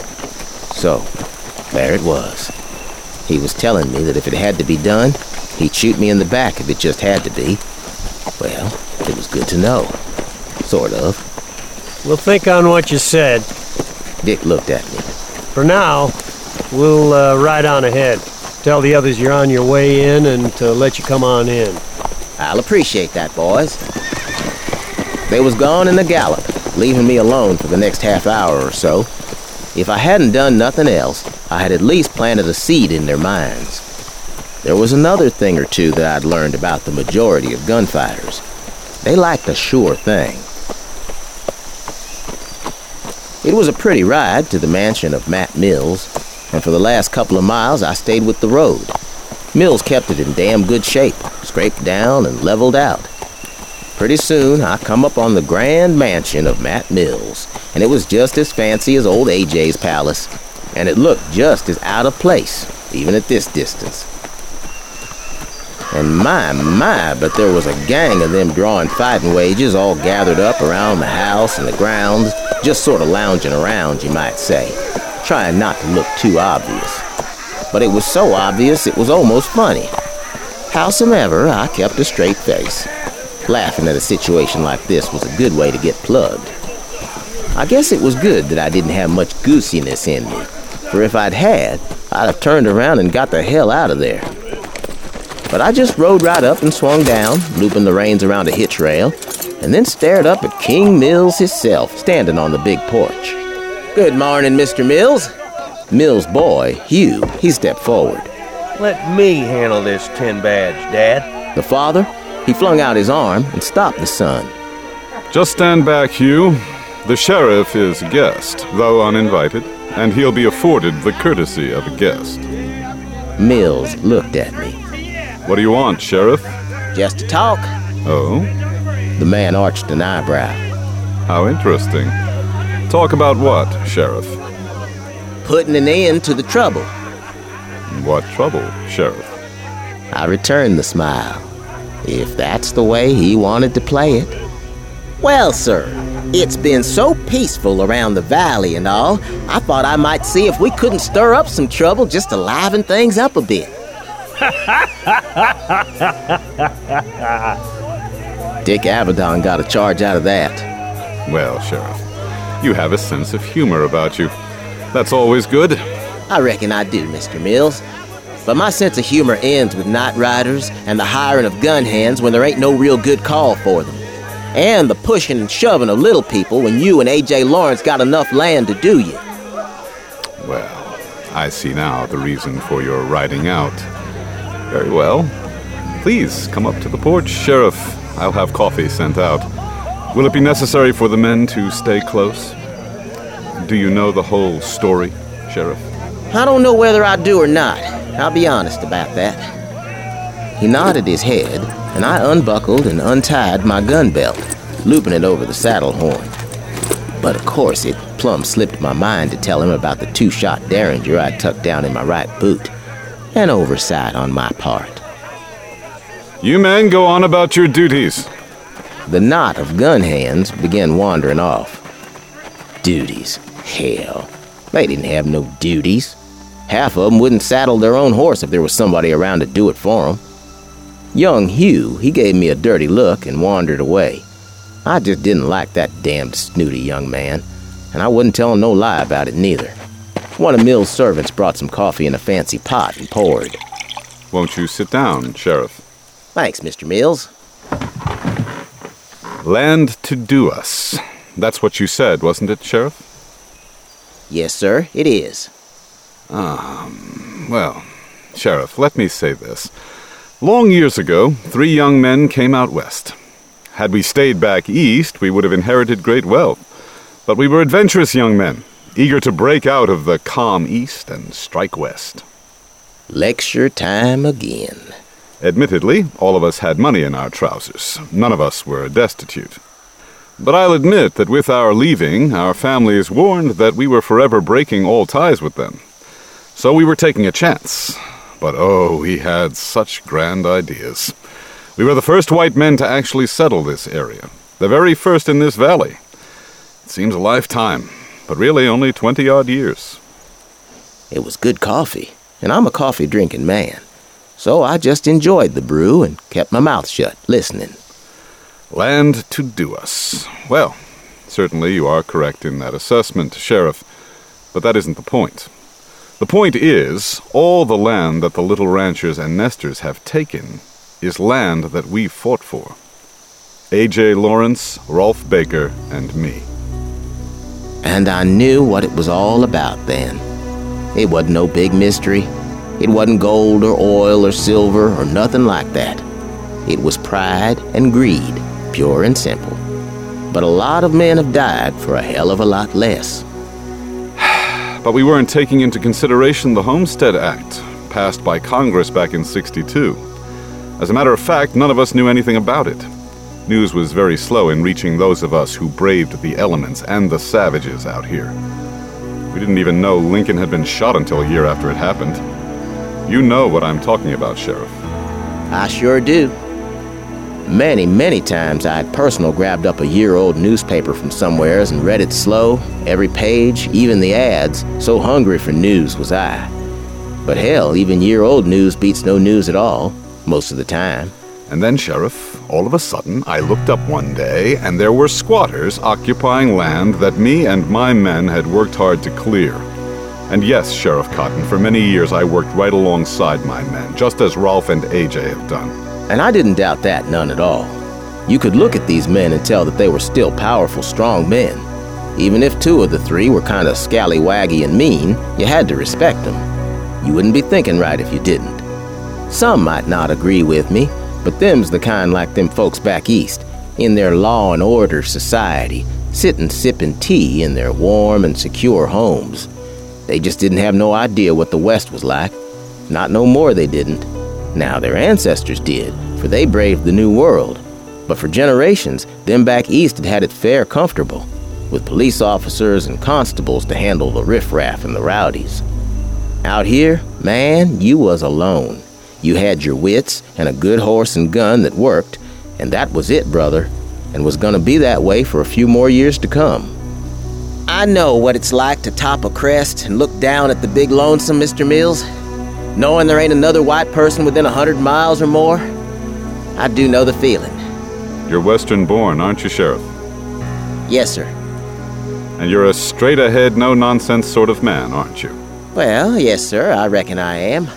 So, there it was. He was telling me that if it had to be done, he'd shoot me in the back if it just had to be. Well, it was good to know. Sort of. We'll think on what you said. Dick looked at me. For now, we'll uh, ride on ahead. Tell the others you're on your way in and to let you come on in. I'll appreciate that, boys. They was gone in a gallop, leaving me alone for the next half hour or so. If I hadn't done nothing else, I had at least planted a seed in their minds. There was another thing or two that I'd learned about the majority of gunfighters. They liked a sure thing. It was a pretty ride to the mansion of Matt Mills, and for the last couple of miles I stayed with the road. Mills kept it in damn good shape, scraped down and leveled out. Pretty soon I come up on the grand mansion of Matt Mills, and it was just as fancy as old A J's palace, and it looked just as out of place, even at this distance. And my, my, but there was a gang of them drawing fighting wages all gathered up around the house and the grounds, just sort of lounging around, you might say, trying not to look too obvious. But it was so obvious it was almost funny. Howsomever, I kept a straight face. Laughing at a situation like this was a good way to get plugged. I guess it was good that I didn't have much goosiness in me, for if I'd had, I'd have turned around and got the hell out of there. But I just rode right up and swung down, looping the reins around a hitch rail, and then stared up at King Mills himself, standing on the big porch. "Good morning, Mister Mills." Mills' boy, Hugh, he stepped forward. "Let me handle this tin badge, Dad." The father, he flung out his arm and stopped the son. "Just stand back, Hugh. The sheriff is a guest, though uninvited, and he'll be afforded the courtesy of a guest." Mills looked at me. "What do you want, Sheriff?" "Just to talk." "Oh?" The man arched an eyebrow. "How interesting. Talk about what, Sheriff?" putting an end to the trouble. What trouble, Sheriff? I returned the smile, if that's the way he wanted to play it. Well, sir, it's been so peaceful around the valley and all, I thought I might see if we couldn't stir up some trouble just to liven things up a bit. Dick Abaddon got a charge out of that. Well, Sheriff, you have a sense of humor about you. That's always good. I reckon I do, Mister Mills. But my sense of humor ends with night riders and the hiring of gun hands when there ain't no real good call for them. And the pushing and shoving of little people when you and A J Lawrence got enough land to do you. Well, I see now the reason for your riding out. Very well. Please, come up to the porch, Sheriff. I'll have coffee sent out. Will it be necessary for the men to stay close? Do you know the whole story, Sheriff? I don't know whether I do or not. I'll be honest about that. He nodded his head, and I unbuckled and untied my gun belt, looping it over the saddle horn. But of course, it plumb slipped my mind to tell him about the two-shot Derringer I tucked down in my right boot. An oversight on my part. You men go on about your duties. The knot of gun hands began wandering off. Duties. Hell. They didn't have no duties. Half of them wouldn't saddle their own horse if there was somebody around to do it for them. Young Hugh, he gave me a dirty look and wandered away. I just didn't like that damned snooty young man, and I wouldn't tell him no lie about it neither. One of Mill's servants brought some coffee in a fancy pot and poured. Won't you sit down, Sheriff? Thanks, Mister Mills. Land to do us. That's what you said, wasn't it, Sheriff? Yes, sir, it is. Um, well, Sheriff, let me say this. Long years ago, three young men came out west. Had we stayed back east, we would have inherited great wealth. But we were adventurous young men, eager to break out of the calm east and strike west. Lecture time again. Admittedly, all of us had money in our trousers. None of us were destitute. But I'll admit that with our leaving, our families warned that we were forever breaking all ties with them. So we were taking a chance. But oh, we had such grand ideas. We were the first white men to actually settle this area. The very first in this valley. It seems a lifetime, but really only twenty-odd years. It was good coffee, and I'm a coffee-drinking man. So I just enjoyed the brew and kept my mouth shut, listening. Land to do us. Well, certainly you are correct in that assessment, Sheriff. But that isn't the point. The point is, all the land that the little ranchers and nesters have taken is land that we fought for. A J Lawrence, Rolfe Baker, and me. And I knew what it was all about then. It wasn't no big mystery. It wasn't gold or oil or silver or nothing like that. It was pride and greed, pure and simple. But a lot of men have died for a hell of a lot less. But we weren't taking into consideration the Homestead Act, passed by Congress back in sixty-two. As a matter of fact, none of us knew anything about it. News was very slow in reaching those of us who braved the elements and the savages out here. We didn't even know Lincoln had been shot until a year after it happened. You know what I'm talking about, Sheriff. I sure do. Many, many times I'd personal grabbed up a year-old newspaper from somewheres and read it slow, every page, even the ads, so hungry for news was I. But hell, even year-old news beats no news at all, most of the time. And then, Sheriff, all of a sudden, I looked up one day, and there were squatters occupying land that me and my men had worked hard to clear. And yes, Sheriff Cotton, for many years I worked right alongside my men, just as Rolfe and A J have done. And I didn't doubt that none at all. You could look at these men and tell that they were still powerful, strong men. Even if two of the three were kind of scallywaggy and mean, you had to respect them. You wouldn't be thinking right if you didn't. Some might not agree with me, but them's the kind like them folks back east, in their law and order society, sitting sipping tea in their warm and secure homes. They just didn't have no idea what the West was like. Not no more they didn't. Now their ancestors did, for they braved the New World. But for generations, them back east had had it fair comfortable. with police officers and constables to handle the riffraff and the rowdies. Out here, man, you was alone. You had your wits and a good horse and gun that worked, and that was it, brother, and was gonna be that way for a few more years to come. I know what it's like to top a crest and look down at the big lonesome, Mister Mills, knowing there ain't another white person within a hundred miles or more. I do know the feeling. You're Western-born, aren't you, Sheriff? Yes, sir. And you're a straight-ahead, no-nonsense sort of man, aren't you? Well, yes, sir, I reckon I am.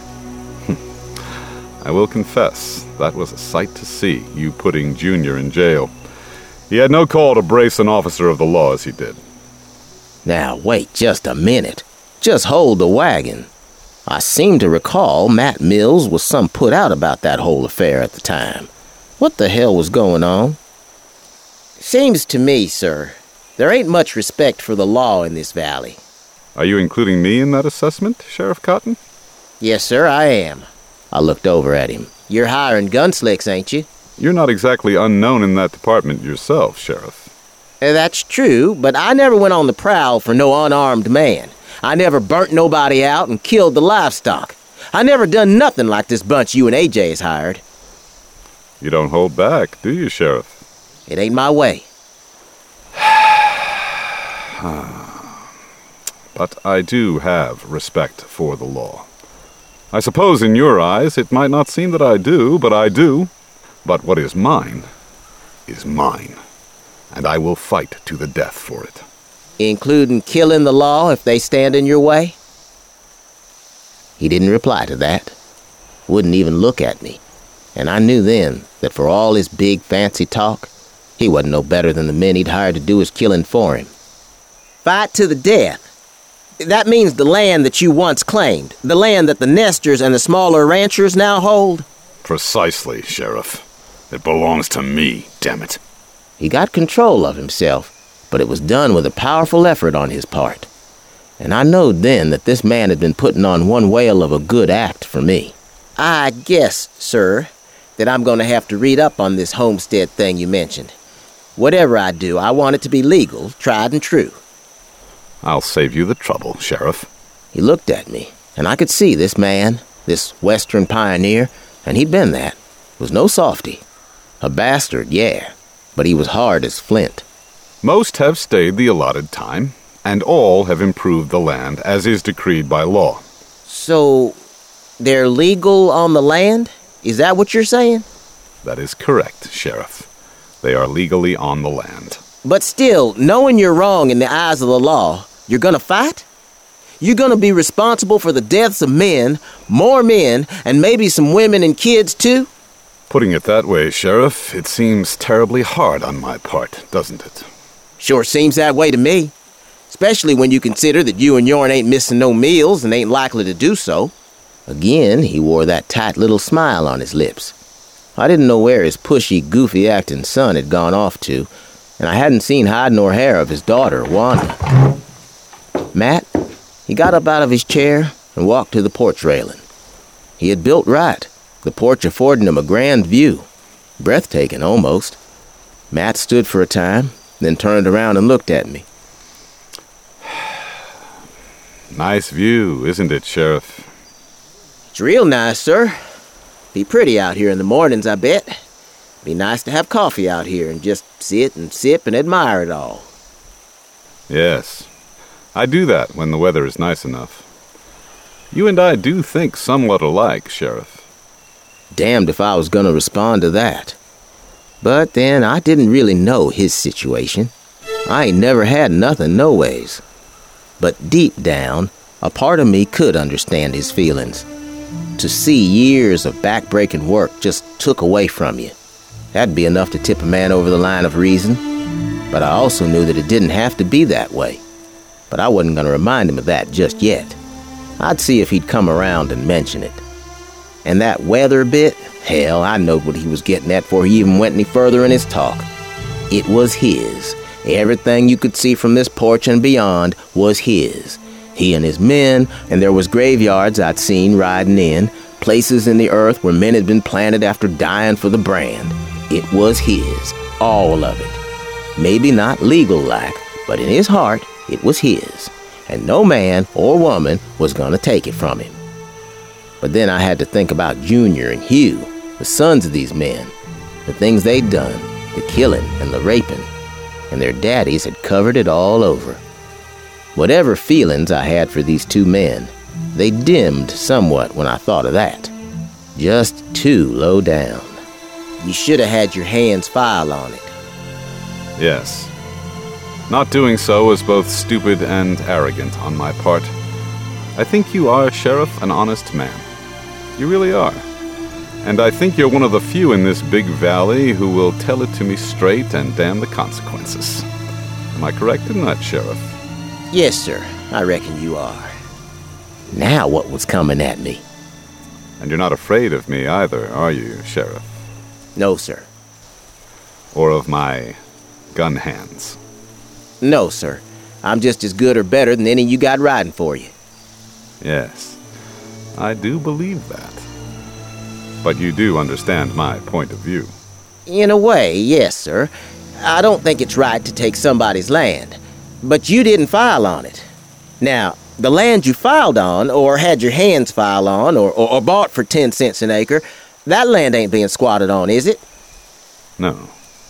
I will confess, that was a sight to see, you putting Junior in jail. He had no call to brace an officer of the law as he did. Now, wait just a minute. Just hold the wagon. I seem to recall Matt Mills was some put out about that whole affair at the time. What the hell was going on? Seems to me, sir, there ain't much respect for the law in this valley. Are you including me in that assessment, Sheriff Cotton? Yes, sir, I am. I looked over at him. You're hiring gunslicks, ain't you? You're not exactly unknown in that department yourself, Sheriff. Uh, that's true, but I never went on the prowl for no unarmed man. I never burnt nobody out and killed the livestock. I never done nothing like this bunch you and A J has hired. You don't hold back, do you, Sheriff? It ain't my way. But I do have respect for the law. I suppose in your eyes it might not seem that I do, but I do. But what is mine is mine, and I will fight to the death for it. Including killing the law if they stand in your way? He didn't reply to that. Wouldn't even look at me. And I knew then that for all his big fancy talk, he wasn't no better than the men he'd hired to do his killing for him. Fight to the death. That means the land that you once claimed, the land that the Nestors and the smaller ranchers now hold? Precisely, Sheriff. It belongs to me, damn it. He got control of himself, but it was done with a powerful effort on his part. And I knowed then that this man had been putting on one whale of a good act for me. I guess, sir, that I'm going to have to read up on this homestead thing you mentioned. Whatever I do, I want it to be legal, tried and true. I'll save you the trouble, Sheriff. He looked at me, and I could see this man, this Western pioneer, and he'd been that, was no softy. A bastard, yeah, but he was hard as flint. Most have stayed the allotted time, and all have improved the land as is decreed by law. So, they're legal on the land? Is that what you're saying? That is correct, Sheriff. They are legally on the land. But still, knowing you're wrong in the eyes of the law, you're gonna fight? You're gonna be responsible for the deaths of men, more men, and maybe some women and kids too? Putting it that way, Sheriff, it seems terribly hard on my part, doesn't it? Sure seems that way to me. Especially when you consider that you and yourn ain't missing no meals and ain't likely to do so. Again, he wore that tight little smile on his lips. I didn't know where his pushy, goofy-acting son had gone off to, and I hadn't seen hide nor hair of his daughter, Wanda. Matt, he got up out of his chair and walked to the porch railing. He had built right, the porch affording him a grand view. Breathtaking, almost. Matt stood for a time, then turned around and looked at me. Nice view, isn't it, Sheriff? It's real nice, sir. Be pretty out here in the mornings, I bet. Be nice to have coffee out here and just sit and sip and admire it all. Yes, I do that when the weather is nice enough. You and I do think somewhat alike, Sheriff. Damned if I was going to respond to that. But then I didn't really know his situation. I ain't never had nothing no ways. But deep down, a part of me could understand his feelings. To see years of back-breaking work just took away from you. That'd be enough to tip a man over the line of reason. But I also knew that it didn't have to be that way. But I wasn't going to remind him of that just yet. I'd see if he'd come around and mention it. And that weather bit, hell, I knowed what he was getting at before he even went any further in his talk. It was his. Everything you could see from this porch and beyond was his. He and his men, and there was graveyards I'd seen riding in, places in the earth where men had been planted after dying for the brand. It was his, all of it. Maybe not legal-like, but in his heart, it was his, and no man or woman was gonna take it from him. But then I had to think about Junior and Hugh, the sons of these men, the things they'd done, the killing and the raping, and their daddies had covered it all over. Whatever feelings I had for these two men, they dimmed somewhat when I thought of that. Just too low down. You should have had your hands file on it. Yes. Not doing so was both stupid and arrogant on my part. I think you are, Sheriff, an honest man. You really are. And I think you're one of the few in this big valley who will tell it to me straight and damn the consequences. Am I correct in that, Sheriff? Yes, sir. I reckon you are. Now what was coming at me? And you're not afraid of me either, are you, Sheriff? No, sir. Or of my gun hands? No, sir. I'm just as good or better than any you got riding for you. Yes, I do believe that. But you do understand my point of view. In a way, yes, sir. I don't think it's right to take somebody's land. But you didn't file on it. Now, the land you filed on, or had your hands file on, or, or, or bought for ten cents an acre, that land ain't being squatted on, is it? No.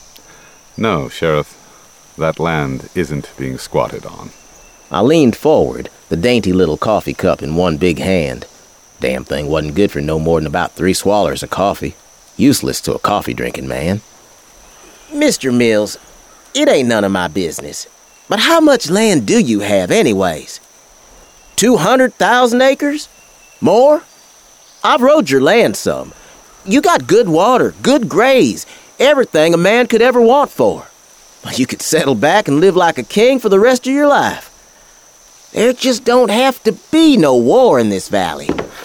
No, Sheriff. That land isn't being squatted on. I leaned forward, the dainty little coffee cup in one big hand. Damn thing wasn't good for no more than about three swallers of coffee. Useless to a coffee-drinking man. Mister Mills, it ain't none of my business. But how much land do you have anyways? Two hundred thousand acres? More? I've rode your land some. You got good water, good graze, everything a man could ever want for. You could settle back and live like a king for the rest of your life. There just don't have to be no war in this valley.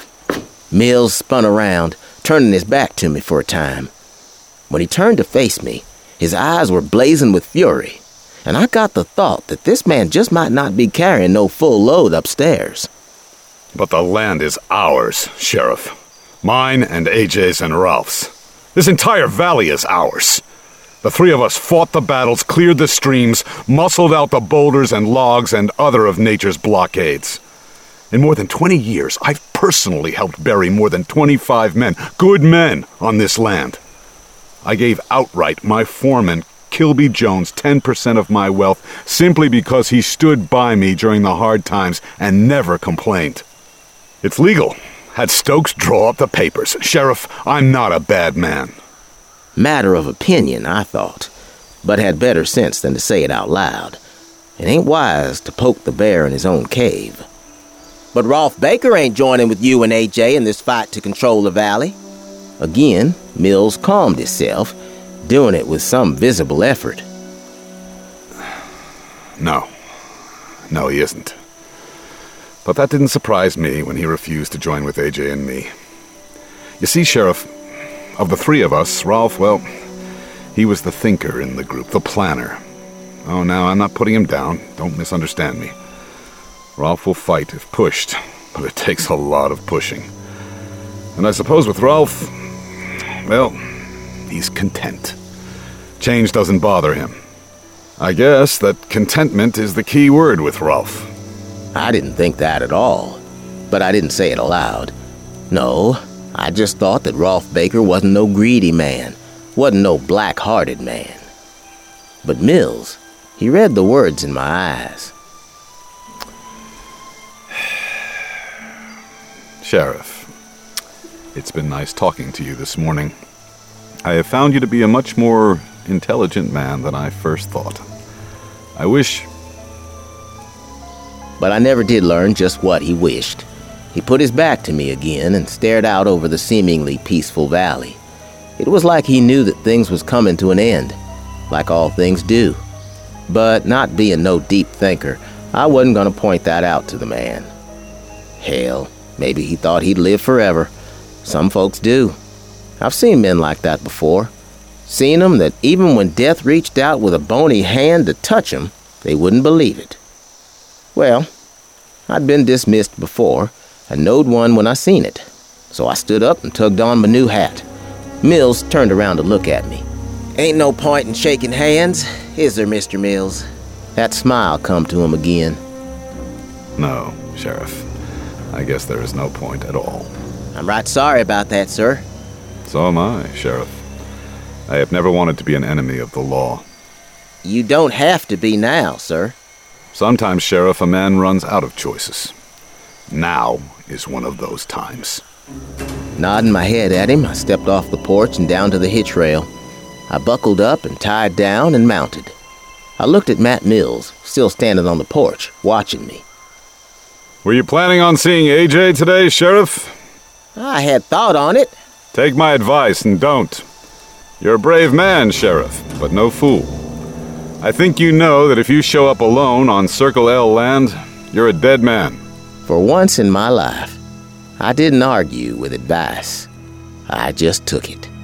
Mills spun around, turning his back to me for a time. When he turned to face me, his eyes were blazing with fury, and I got the thought that this man just might not be carrying no full load upstairs. But the land is ours, Sheriff. Mine and A J's and Ralph's. This entire valley is ours. The three of us fought the battles, cleared the streams, muscled out the boulders and logs and other of nature's blockades. In more than twenty years, I've personally helped bury more than twenty-five men, good men, on this land. I gave outright my foreman, Kilby Jones, ten percent of my wealth simply because he stood by me during the hard times and never complained. It's legal. Had Stokes draw up the papers. Sheriff, I'm not a bad man. Matter of opinion, I thought, but had better sense than to say it out loud. It ain't wise to poke the bear in his own cave. But Rolf Baker ain't joining with you and A J in this fight to control the valley. Again, Mills calmed himself, doing it with some visible effort. No. No, he isn't. But that didn't surprise me when he refused to join with A J and me. You see, Sheriff, of the three of us, Rolf, well, he was the thinker in the group, the planner. Oh, now, I'm not putting him down. Don't misunderstand me. Rolf will fight if pushed, but it takes a lot of pushing. And I suppose with Rolf, well, he's content. Change doesn't bother him. I guess that contentment is the key word with Rolf. I didn't think that at all, but I didn't say it aloud. No, I just thought that Rolf Baker wasn't no greedy man, wasn't no black-hearted man. But Mills, he read the words in my eyes. Sheriff, it's been nice talking to you this morning. I have found you to be a much more intelligent man than I first thought. I wish... But I never did learn just what he wished. He put his back to me again and stared out over the seemingly peaceful valley. It was like he knew that things was coming to an end, like all things do. But not being no deep thinker, I wasn't going to point that out to the man. Hell, maybe he thought he'd live forever. Some folks do. I've seen men like that before. Seen them that even when death reached out with a bony hand to touch them, they wouldn't believe it. Well, I'd been dismissed before, and knowed one when I seen it. So I stood up and tugged on my new hat. Mills turned around to look at me. Ain't no point in shaking hands, is there, Mister Mills? That smile come to him again. No, Sheriff. I guess there is no point at all. I'm right sorry about that, sir. So am I, Sheriff. I have never wanted to be an enemy of the law. You don't have to be now, sir. Sometimes, Sheriff, a man runs out of choices. Now is one of those times. Nodding my head at him, I stepped off the porch and down to the hitch rail. I buckled up and tied down and mounted. I looked at Matt Mills, still standing on the porch, watching me. Were you planning on seeing A J today, Sheriff? I had thought on it. Take my advice and don't. You're a brave man, Sheriff, but no fool. I think you know that if you show up alone on Circle L land, you're a dead man. For once in my life, I didn't argue with advice. I just took it.